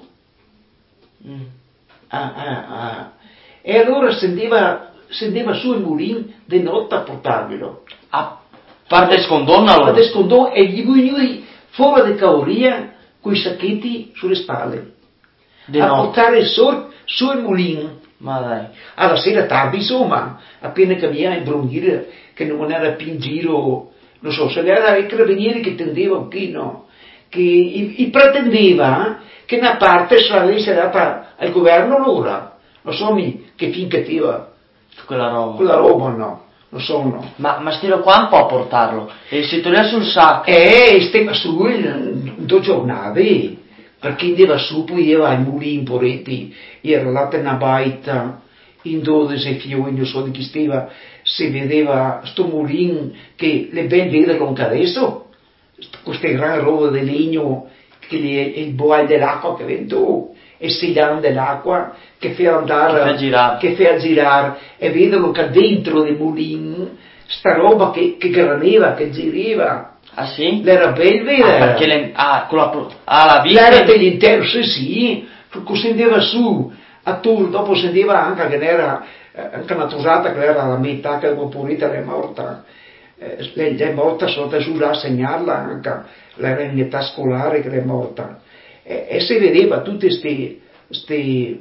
E allora scendeva su il mulino di notte a portarvelo. A parte scondonna allora? Parte scondonna, e gli veniva fuori di Cauria con i sacchetti sulle spalle. Portare il Surc su il mulino. Ma dai. Alla sera tardi, insomma, appena cambiava il brunire, che non era più in giro, non so, se era i carabinieri che tendeva un pochino, che pretendeva che una parte se l'avesse data al governo allora. Non so che fin cattiva quella roba, no. non so, no. Ma stilo qua un po' a portarlo. E si toglieva sul sacco. Stava su in 2 giornate, perché andava su, poi io ai mulini poretti, era là per una baita, in 12 fiori, non so di chi stava, si vedeva sto mulino che le ben vedono anche adesso, queste grandi robe di legno, che il boal dell'acqua che vento, e si danno dell'acqua, che fa andare, che fa girare, e vedono che dentro del mulino, sta roba che graneva, che girava. Ah sì? L'era ben vedere. Perché la vita. L'era dell'interno, sì, così andava su, a tour, dopo si andava anche che era, anche una tosata che era la metà che dopo pulita è morta. Lei è morta sotto su a segnarla anche, era in età scolare che è morta. E si vedeva tutti sti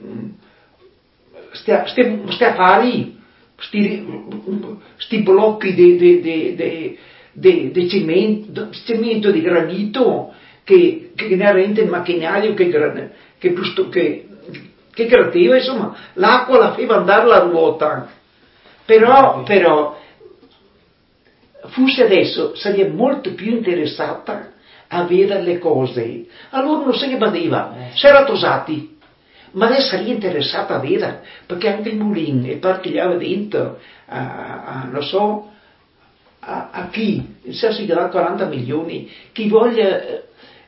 affari, sti blocchi di cemento di granito che inerente il macchinario che grattiva, insomma, l'acqua la faceva andare la ruota. Però forse adesso sarebbe molto più interessata a vedere le cose. Allora non se ne badeva, si era tosati, ma adesso sarebbe interessata a vedere, perché anche il mulino e parchigliava dentro, non so, a chi, se si dà 40 milioni, chi voglia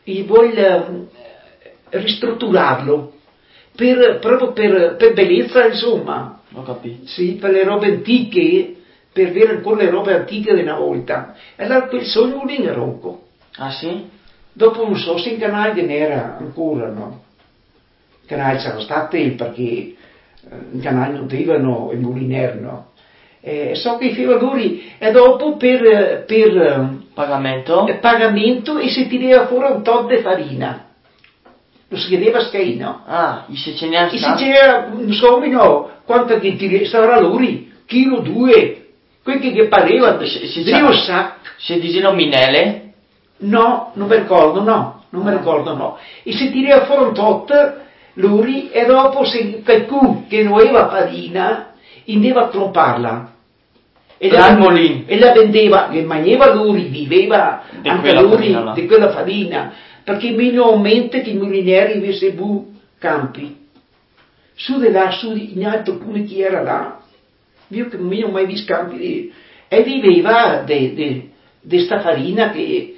ristrutturarlo, proprio per bellezza, insomma. Ho capito. Sì, per le robe antiche, per avere ancora le robe antiche di una volta. E allora quel sogno lì era ronco. Ah sì? Dopo non so se in canale n'era ancora, no? In canale c'era stato perché in canale non avevano il muliner, no? So che i fivalori e dopo per pagamento e si tirava fuori un tot di farina. Non si chiedeva scheino. Ah, e se ce n'era e se c'era, non so, no, quanto che tirava, sarà lori, chilo 2, quelli che pareva, Dio sa. Se diceva minele? No, non mi ricordo, no. E si tirava fuori un tot, lori, e dopo se qualcuno che non aveva farina, andava a tromparla. E la vendeva, che mangiava lui, viveva anche lui di quella farina, perché minimamente che i mulineri avessero campi. Su di là, in alto come chi era là, io che non ho mai visto campi, e viveva di sta farina che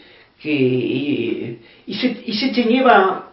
si teneva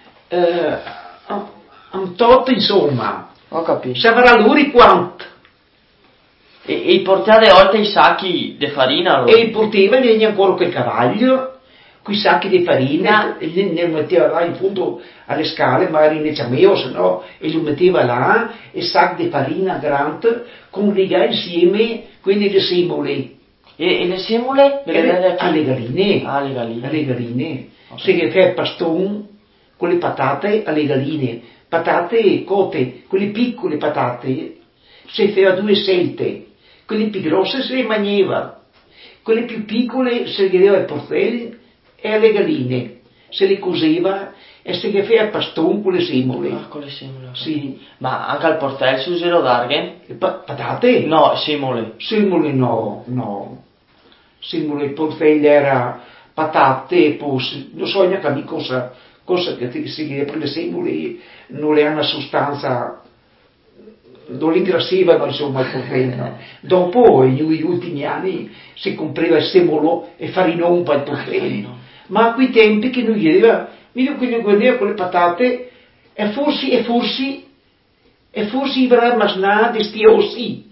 un tot, insomma. Ho capito. Saprà lui quanto. E portate oltre i sacchi di farina? Allora. E portava ancora quel cavaglio, quei sacchi di farina, e ne metteva là in fondo alle scale, magari ne c'aveva, se no, e lo metteva là, e sacchi di farina grande, con legare insieme quelli di semole. E le semole? Alle galline. Alle galline. Okay. Se fa il paston con le patate alle galline, patate cotte, quelle piccole patate, si faceva 2 selte. Quelle più grosse se le mangiava, quelle più piccole se le chiedeva ai porcelli e alle galline, se le coseva e se le faceva il paston con le semole. Ah, con le semole. Sì. Ma anche al portello si usano d'arghe? Patate? No, semole. Semole no. Semole, il portello era patate, poi non so neanche cosa che si chiede, per le semole non le hanno sostanza, non li ingrassivano, insomma, il portello. Dopo, negli ultimi anni, si comprava il semolo e farinò per il portello. Ma a quei tempi che non gli aveva, vedo che gli guardava con le patate, e forse avrà masnà di sti ossi,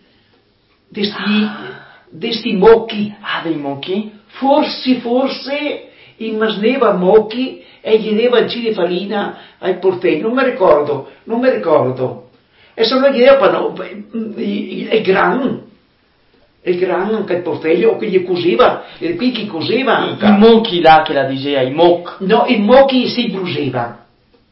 di sti mocchi. Ah, dei mocchi? Forse, in masneva mocchi e gli dava il di farina al portello, non mi ricordo. E se no gli davano il gran anche il portello, o che gli coseva, e qui chi coseva anche. I mocchi là che la diceva, i moc. No, i mocchi si bruseva.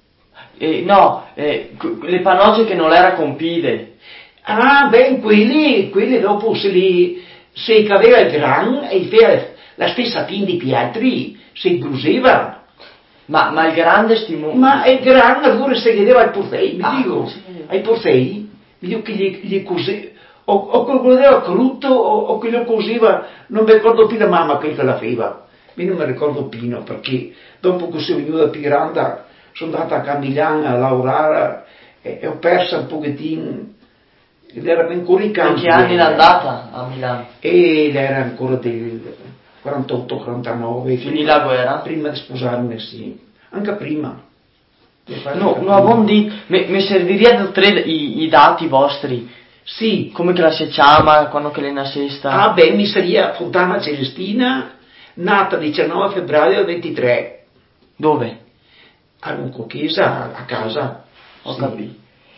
Le panogge che non era compide. Ah, beh, quelli dopo se cadeva il gran e faceva la stessa fin di piatri, si bruseva. Ma il grande stimo. Ma il gran allora si chiedeva ai portelli, mi dico, sì. ai portelli, mi dico che gli coseva, o che lo voleva crudo o che lo cosiva, non mi ricordo più la mamma che la faceva. Io non mi ricordo più, no, perché dopo che sono venuta più grande sono andata a Milano a lavorare e ho perso un pochettino, ed era ben ancora in campo. In che anni è andata a Milano? E era ancora del 48-49. Finì la guerra? Prima di sposarmi, sì. Anche prima. No, buon dì, mi servirebbe i dati vostri. Sì. Come che la si chiama, quando che le nascesta? Ah, beh, mi saria Fontana Celestina, nata 19 febbraio 23. Dove? A Lunco Chiesa, a casa. Ho sì. capito.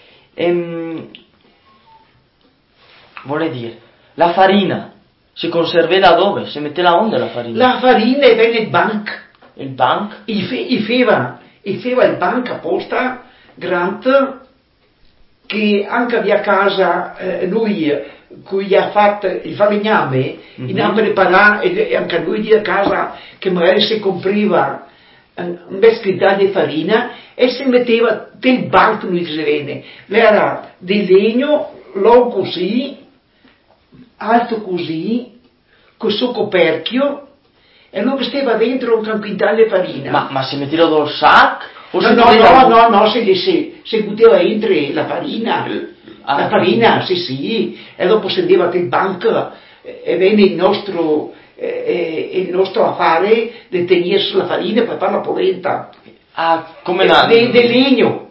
Vuole dire, la farina si conserva dove? Si mette la onde la farina? La farina è bene il bank. Il bank? I feva il bank apposta, grande, che anche via casa lui cui ha fatto il falegname, in a preparare, e anche lui di a casa che magari si compriva un vestito di farina e si metteva del banco, lui si vede, era di legno, lo così, alto così, con il suo coperchio, e lui stava dentro un quintale di farina. Ma si metteva dal sacco? No, si buttava dentro la farina. La farina, sì, e dopo si andava al banco e venne il nostro affare di tenere la farina per fare la polenta. Ah, come la... Di legno,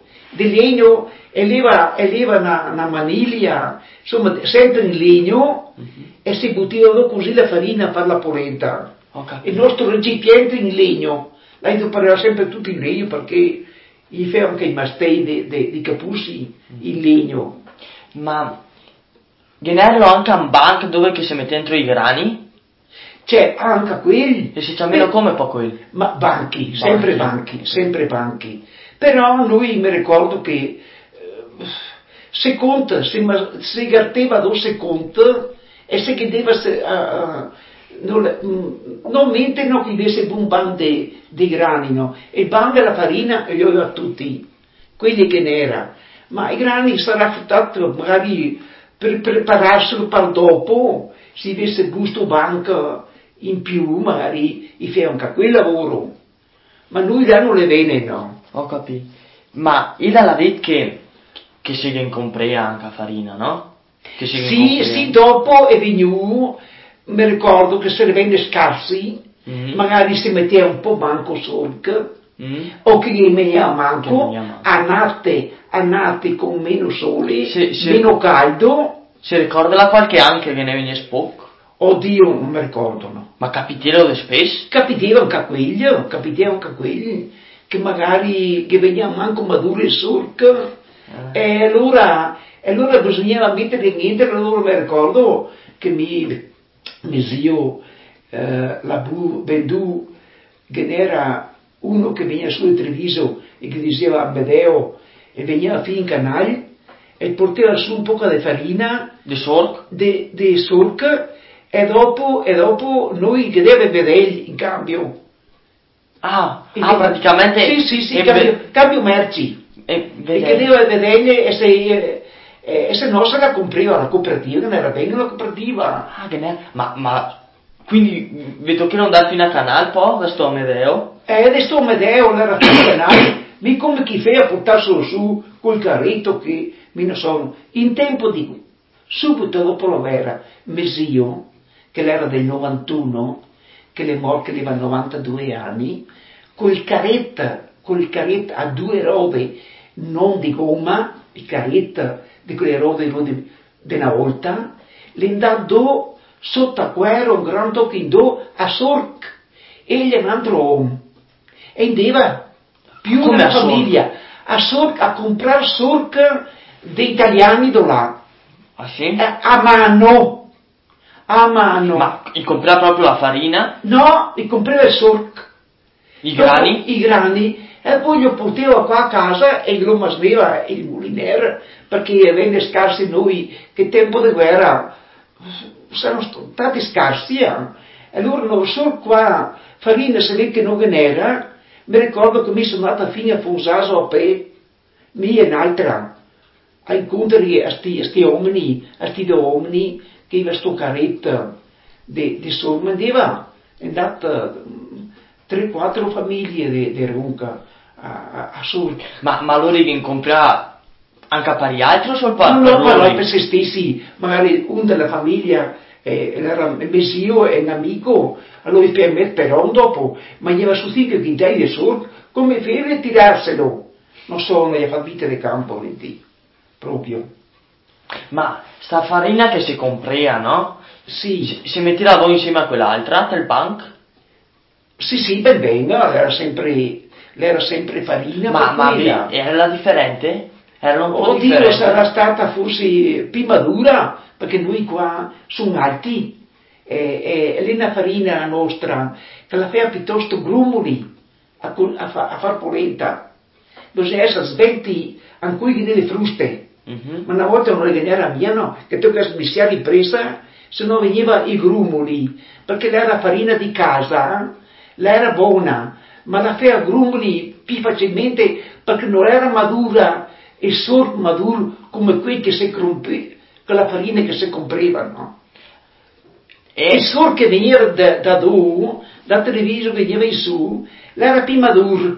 e leva una maniglia, insomma, sempre in legno, e si buttava così la farina per la polenta. Il nostro recipiente in legno. Lei pareva sempre tutto in legno perché gli faceva anche i mastei di capussi in legno. Ma generano anche un banco dove che si mette dentro i grani? C'è anche quelli. E si chiamano come poi quelli? Ma banchi, sempre banchi. Però noi mi ricordo che se conta, se garteva do se conta e se chiedeva non mente no che avesse un ban di grani, no? E il ban della farina li aveva tutti, quelli che ne era. Ma i grani sarà affittato magari per prepararselo per dopo, se avesse gusto banca in più, magari gli fa anche quel lavoro. Ma lui là non le vene, no? Ho capito. Ma il la detto che si comprea anche farina, no? Che sì, dopo è venuto, mi ricordo che se ne venne scarsi, magari si metteva un po' manco solc, o che gli veniva manco, annate con meno sole, meno caldo. Si ricorda la qualche anche che ne venne spoco? Oddio, non mi ricordo, no. Ma capitero di spesso? Capiteva anche quelli, che magari che veniva manco maduro il solc, e allora bisognava mettere niente, allora mi ricordo che mio zio l'ha venduto, che era uno che veniva su il Treviso e che diceva Amedeo, e veniva fin in canale e portava su un po' di farina di sorc e dopo noi che deve vedere in cambio. Praticamente sì, cambio merci e che deve vedere e se no se la compriva la cooperativa, non era bene la cooperativa. Ma quindi vedo che non dà fino a canale poi questo Amedeo? Questo Amedeo era fino a canale, mi come chi fa a portarselo su col carretto che mi ne sono in tempo di subito dopo la guerra mio zio, che era del 91, che le morte aveva 92 anni, col carretta a 2 rode non di gomma, il carretta di quelle rode di una volta, le andò sotto a guerra un gran tocco in do a Sorc, e gli andò e andava più una famiglia a Sorc a comprare Sorc dei italiani da là. Ah sì? A mano. Ma comprava proprio la farina? No, comprava il Sorc. I grani? E poi lo portava qua a casa e lo masneva il muliner, perché venne scarsi noi, che tempo di guerra sono stati scarsi. E allora non solo qua farina se vede che non era, mi ricordo che mi sono andata fino a Fonsaso a Pe, mi e un'altra, incontri a sti uomini che aveva sto carretto di sormandeva, è andata 3-4 famiglie di Ronca a Sur. Ma loro che comprare anche per gli altri o solo per No, loro? ma per se stessi, magari uno della famiglia era mio zio e un amico, allora per me però dopo, ma gli aveva su 5 quintali di Sur, come fare a tirarselo? Non so, non gli ha fatto vita di campo, vedi, proprio. Ma sta farina che si comprea, no? Sì. Si metteva voi insieme a quell'altra, del bank? Sì, ben venga, era sempre farina. Ma era differente? Era un po' Oddio, differente? sarà stata forse più madura, perché noi qua sono alti, e lì una farina nostra, che la fa piuttosto grumoli, a far polenta. Bisogna essere svelti anche nelle fruste. Ma una volta non le ganera a mia, no, che tocca smissiare presa, se no veniva i grumoli, perché era farina di casa, era buona, ma la fa grumoli più facilmente perché non era madura e solo maduro come quelli che si che la farina che si comprava, no? E il solo che veniva da dove, da televiso veniva in su, era più maduro.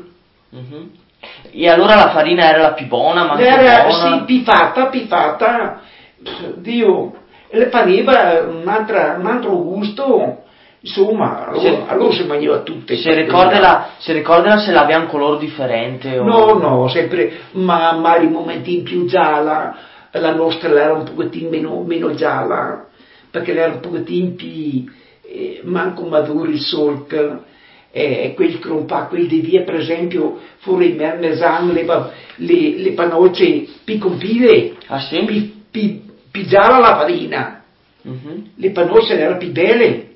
E allora la farina era la più buona, ma Era buona? sì, più fatta, Dio, le pareva un altro gusto, insomma, allora si mangiava tutte. Si ricorda se l'aveva un colore differente? O... No, sempre, ma magari momenti in più gialla, la nostra era un pochettino meno gialla, perché era un pochettino più, manco maduro il solc. Quel crompa, quel di via per esempio, fuori in mermesano, le panocce più compire, Ah sì? più gialla la farina, le panocce erano più belle.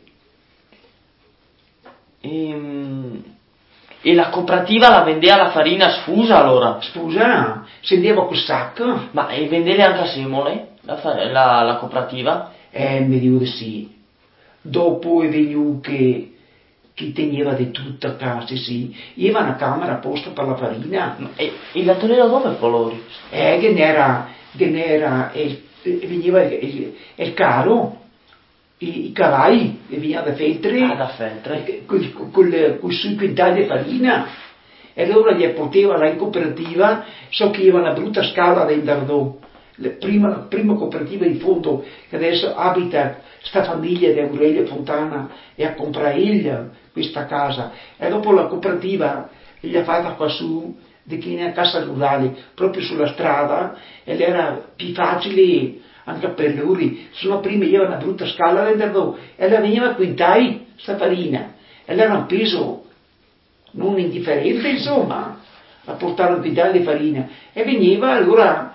E la cooperativa la vendeva la farina sfusa allora? Scusa, si andava col sacco? Ma e vendeva anche a semole, la cooperativa? Mi dico di sì. Dopo è venuto che teneva di tutto a casa, sì. Io avevo una camera apposta per la farina. E la teneva dove colori? Che n'era, veniva il carro, i cavalli, che veniva da Feltre. Ah, da Feltre. Con sui quintali di farina. E allora gli portava là in cooperativa, so che aveva una brutta scala dentro la prima cooperativa in fondo, che adesso abita sta famiglia di Aurelio Fontana e a comprare questa casa, e dopo la cooperativa gli ha fatta qua su di che una casa rurale proprio sulla strada, e era più facile anche per loro, se no prima io una brutta scala dentro e la veniva a quintai sta farina, e era un peso non indifferente insomma a portare un quintale di farina, e veniva allora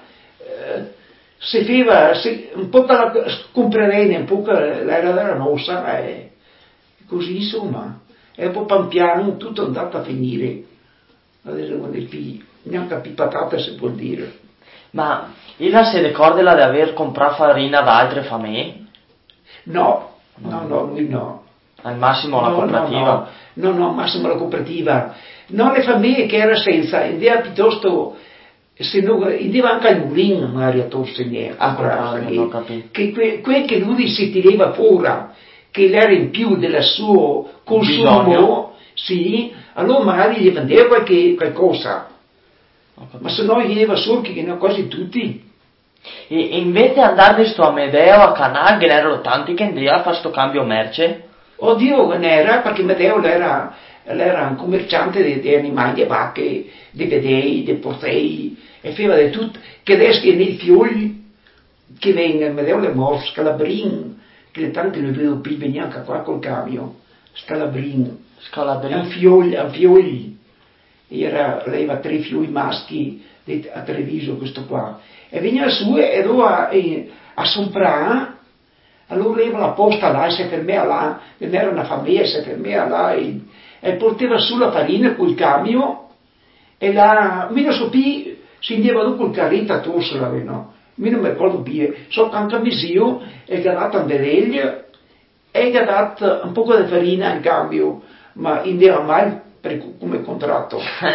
si faceva un po' la comprerene, un po' era della nostra, così insomma, e poi pian piano tutto è andato a finire, adesso non è più neanche più patata si può dire. Ma Ila si ricorda di aver comprato farina da altre famiglie? No, lui no. Al massimo la cooperativa? No, massimo la cooperativa. Non le famiglie che era senza, idea piuttosto, se no, idea anche al mulino magari a torse a comprare, non capito. Che quel che lui si tirava fuori, che era in più del suo consumo, bisogno. sì, allora magari gli vendeva qualcosa. Ma se no gli aveva solo che ne quasi tutti. E invece andare sto Amedeo a Canal, che erano tanti che andavano a fare sto cambio merce? Oddio, non era, perché Amedeo era un commerciante di animali, di vacche, di vedei, di portei, e faceva di tutto, che adesso nei fiori, che vengono, Amedeo le morse, Scalabrin, che le tante ne vedo più, veniva anche qua col camion, Scalabrin, un fiori, lei aveva 3 fiori maschi a Treviso, questo qua, e veniva su e doveva a Somprà. Allora aveva la posta là e si fermava là, non era una famiglia, si fermava là e portava su la farina col camion, e là, mi non so più, si andava dopo il carretto a Torsola, no? Mi non mi ricordo più, so che anche mio zio è dato un vereglio e gli ha dato un po' di farina in cambio, ma andava mai come contratto.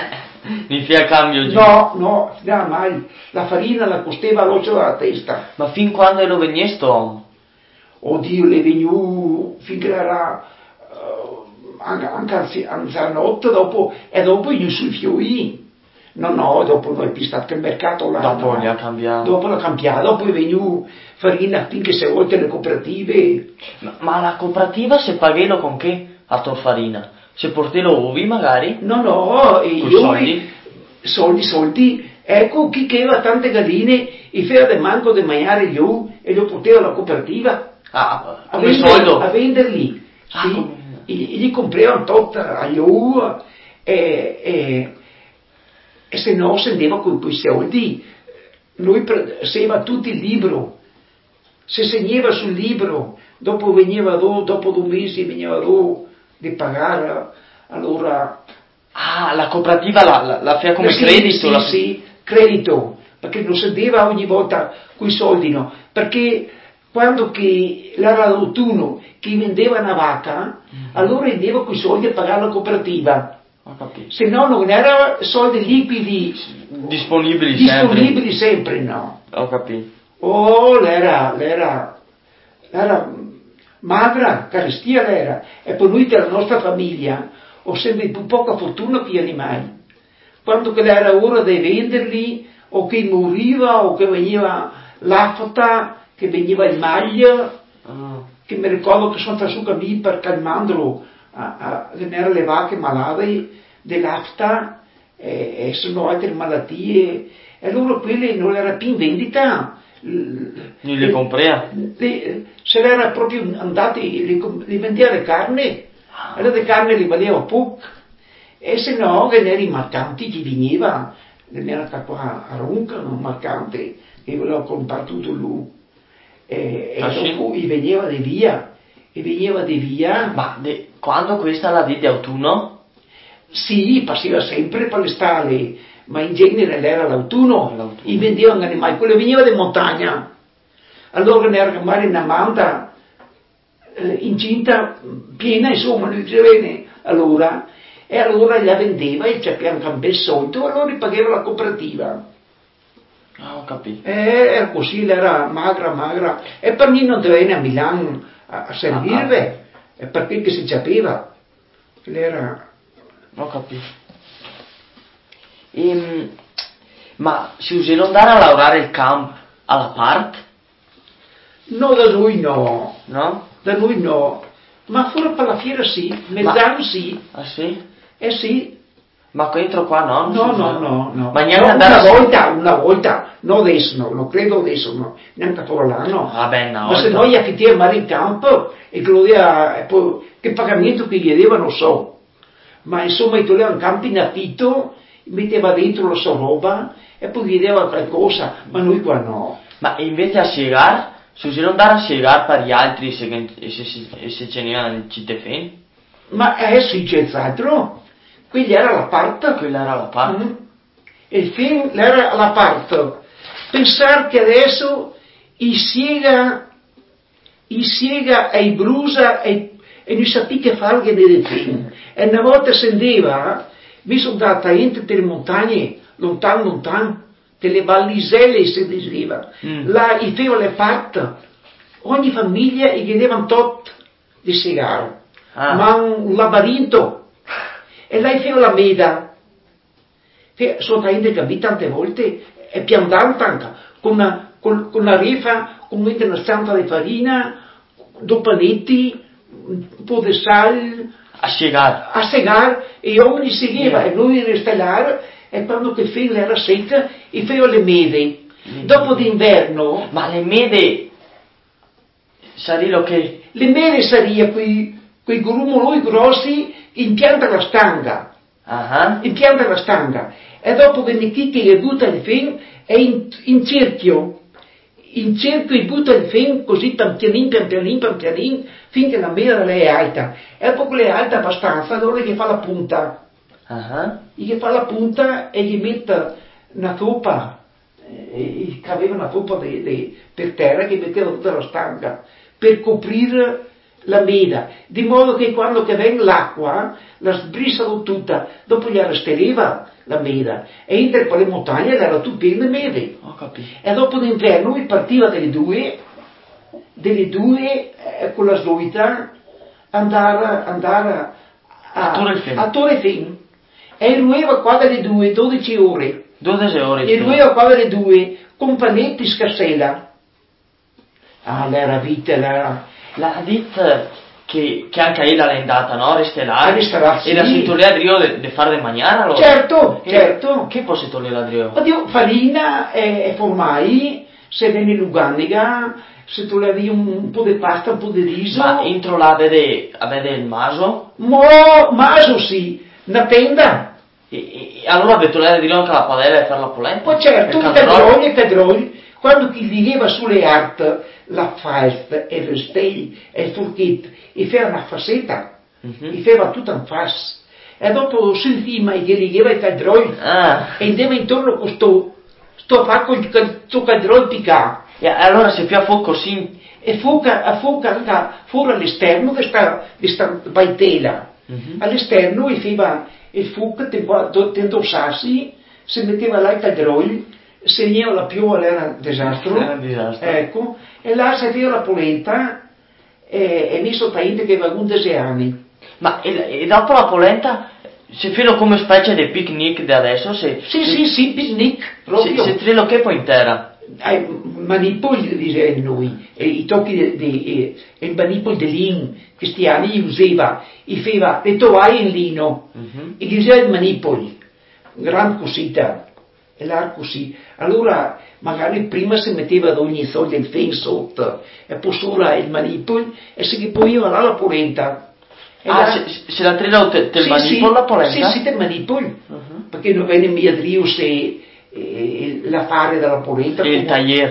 Mi fai a cambio giù. No, mai. La farina la costava all'occhio della testa. Ma fin quando lo vegni sto? Oddio, le veniu finché era anche anzianotto, dopo gli sui fiori. No, dopo noi pistato il mercato là. Dopo no. li ha cambiato. Dopo l'ha cambiato, dopo è venuto farina finché se volte le cooperative. Ma la cooperativa se paghello con che? A tua farina? Se portelo uvi magari? No, e Con io soldi? soldi. Ecco chi che aveva tante galline, e faceva del manco di mangiare io e lo poteva alla cooperativa. Ah, come soldo? A venderli. Ah, Sì, come... e gli compravano tutto a io e se no se andava con quei soldi. Lui prendeva tutto il libro, se segnava sul libro, dopo veniva dopo 2 mesi veniva di pagare, allora... Ah, la cooperativa la fa come sì, credito? Sì, credito, perché non sentiva ogni volta quei soldi, no? Perché quando che era l'autunno che vendeva una vacca, allora vendeva quei soldi a pagare la cooperativa. Ho capito. Se no non erano soldi liquidi disponibili sempre, no. Ho capito. Oh, l'era magra, carestia l'era, e per lui della nostra famiglia ho sempre più poca fortuna per gli animali. Quando che era ora di venderli, o che moriva, o che veniva l'afta, che veniva il maglia, che mi ricordo che sono stato su cammino per calmandolo a tenere le vacche malate dell'afta e sono altre malattie, e allora quelle non era più in vendita. Non le comprea? Se era proprio andati, li vendeva le carne, allora le carne li valeva poco, e se no che ne eri mercanti che veniva, ne era qua a Ronca, un mercante che voleva comprare tutto lui, e dopo gli veniva di via. Ma quando questa la di autunno? Sì, passava sempre per le stalle, ma in genere era l'autunno. Gli vendevano animali, quello veniva di montagna, allora ne era magari una manta incinta piena, insomma, lui bene allora, e allora la vendeva e ci abbiamo cambiato il solito, allora ripagava la cooperativa. Ho capito. Era così, era magra, e per me non doveva a Milano a servirle, perché che si sapeva, l'era... Ho capito. Ma si usano andare a lavorare il campo alla parte? No, da noi no. No? Da noi no. Ma fuori per la fiera sì, mezz'anno sì. Ah sì? Sì. Ma entro qua no? No. Ma neanche una volta, no adesso no, non credo adesso no, neanche fuori là no. Vabbè, no. Ma se no gli affittiamo in campo e che lo dia, che pagamento che gli aveva non so. Ma insomma gli toglieva un campo in affitto, metteva dentro la sua roba e poi gli dava qualcosa, ma noi qua no. Ma invece a spiegare? Se non andare a spiegare per gli altri se ce n'era in città? Ma sì, c'è altro. Quella era la parte. Quella era la parte. E il film era la parte. Pensare che adesso i siega e brusa e non sapeva che fare del film. E una volta scendeva, mi sono andata entro le montagne, lontano, delle valliselle si diceva. Là i faceva le parte, ogni famiglia gli chiedevano tot di segare, ma un labirinto. E lei faceva la meda. Sono andata capito tante volte, e piantando anche, con una rifa, con una stampa di farina, 2 panetti, un po' di sale, a segare, e gli uomini seguiva e lui restava, e quando che il era secca e faceva le mede. Dopo d'inverno, ma le mede sarebbero che? Le mede sarebbero quei grumoloi grossi in pianta la stanga. In pianta la stanga, e dopo che le butta il film e in cerchio e butta il film così pian pianino finché la mela è alta, e dopo che è alta abbastanza allora gli fa la punta, gli fa la punta e gli mette una toppa, che aveva una toppa per terra che metteva tutta la stanga per coprire la mida, di modo che quando che viene l'acqua, la sbrissano tutta, dopo gli arresteriva la mida, e in per le montagne era tutto pieno di mede. Ho capito. E dopo l'inverno lui partiva delle due con la solita andare a Torrefin, e rueva qua dalle 12 ore. 12 ore. E rueva qua dalle 2 con panetti scarsella. Ah, l'era vita, l'era... La dit che anche lei l'ha andata, no? A ristelare. Sì. E la sento lì a Drio di fare da mangiare allora? Certo. Che può sento lì a Drio? Oddio, farina e formai, se viene lugandiga, se tu levi un po' di pasta, un po' di riso. Ma entro là vede il maso? Maso sì, una tenda. E allora avete lei a Drio anche la padella e fare la polenta? Poi certo, i cadroni, quando chi lieva sulle arte, la fast e il stei e il forchetto, e faceva una fassetta, e faceva tutto un fas. E dopo sentiva che lieva i cadroni, e andava intorno con sto a con sto cadrone piccato. E allora se più a fuoco così... E fuoca fuori all'esterno di sta baitela. All'esterno e faceva il fuoco, tento sassi, si metteva là i cadroni, segnava la piova, era un disastro. Ecco, e là si faceva la polenta, e mi sono paese che aveva 11 anni. Ma e dopo la polenta si fanno come specie di picnic di adesso? Sì, picnic, proprio. Si trillo che poi intera? Manipoli direi noi, i tocchi il manipoli di lin, questi anni usava, faceva le tovaglie in lino, e diceva il manipoli, gran cosita, e là così. Allora magari prima si metteva ad ogni solito il fen sotto, e poi sopra il manipoli, e si poneva là la polenta. Se la trilla del manipoli la polenta? Sì, del manipoli, perché non venne mia Drio se... la fare della polenta il tagliere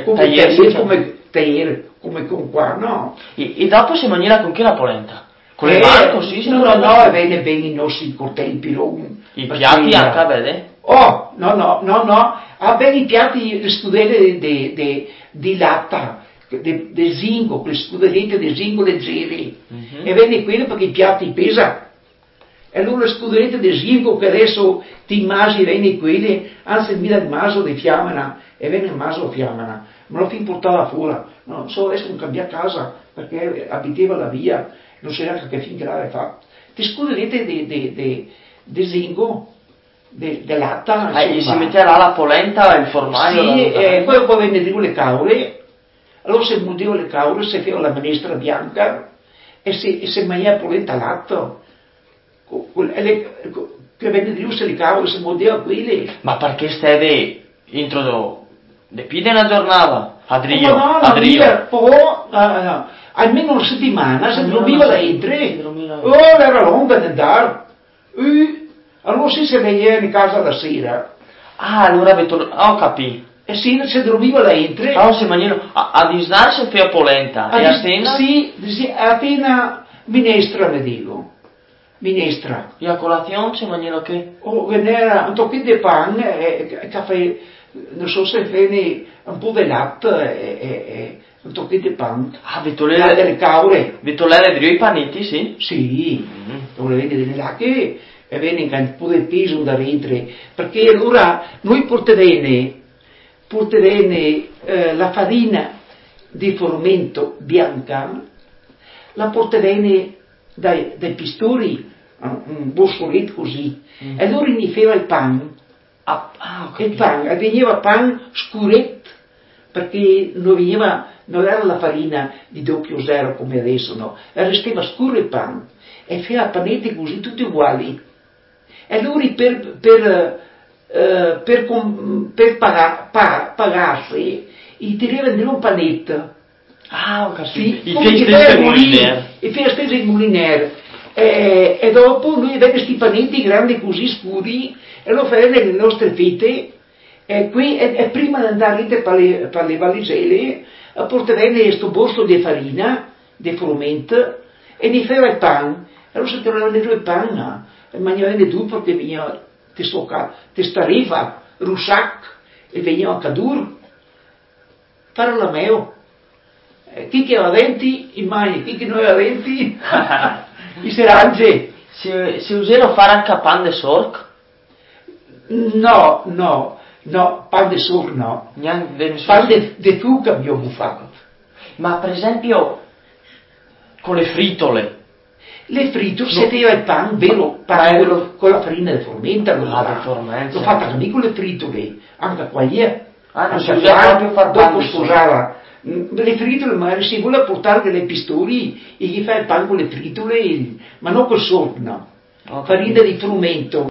come con qua, no? E dopo si mangiava con che la polenta? Con le mani così? No, e venne bene i nostri coltelli pironi. I piatti anche, vede? Oh, no, bene i piatti, le scudelle di latta, di zinco, le scudellette di zinco leggeri, e venne quello perché i piatti pesano. E allora le scudellette di zinco che adesso ti masi venne quelle, anzi mi dà il maso di fiammana, e venne il maso fiammana, me lo fin portava fuori, no, solo adesso non cambia casa, perché abitava la via, non so neanche che fin grave fa. Le scudellette di zinco, di latta, e si metteva là la polenta e il formaggio? Sì, e poi venne giù le caure, allora si mordeva le caure, si faceva la minestra bianca, e si mangiava polenta al latte. Che venne giù se le cavole si mordeva quelle. Ma perché steve intro de pide una giornata? A Drio? Almeno una settimana si dormiva là entro. Era lunga di andare. Allora si veniva in casa la sera. Allora ho capito. E sì, si dormiva là entro. Allora si mangiava a disnar si fa polenta e a cena? Sì, a cena minestra mi dico. Minestra. E a colazione si mangiava che? Veniva un tocchino di pane, caffè, non so se viene un po' di latte e un tocchino di pane. Vitolere delle caure. Vitolere i panetti, sì? Sì, dove viene delle lacche e viene un po' di peso da dentro, perché allora noi portavene la farina di frumento bianca, la portavene dai pistori, un boscoletto così, e allora iniziava il pan, il pan, e veniva pan scuretto, perché non era la farina di 00 come adesso, no, restava scuro il pan, e faceva panetti così tutti uguali, e allora per pagarsi, gli tiravano un panetto. Ho capito. Sì, i feste del Muliner. E dopo noi avevamo questi panetti grandi così scuri, e lo facevano nelle nostre fette, e prima di andare per le valigelle, portavano questo borso di farina, di frumento, e ne faceva il pan. E allora si trovavano giù il pan, e mangiavano due perché veniva ti stariva, russac, e veniva a cadur, fare la meo. Chi che ha denti, in mani, chi che non ha denti, i serange. Si usano fare anche pan de sorc? No, pan de sur no. Pan de zucca abbiamo fatto. Ma per esempio con le fritole. Le fritole, se te il pan, vero, pan con la farina di formenta, di formenta. L'ho fatta anche con le fritole, anche qua ieri. Non si usa proprio far pan dopo sposava. Le fritole magari si vuole portare delle pistoli e gli fai il pan con le fritole, ma non col sorno. Farina di frumento.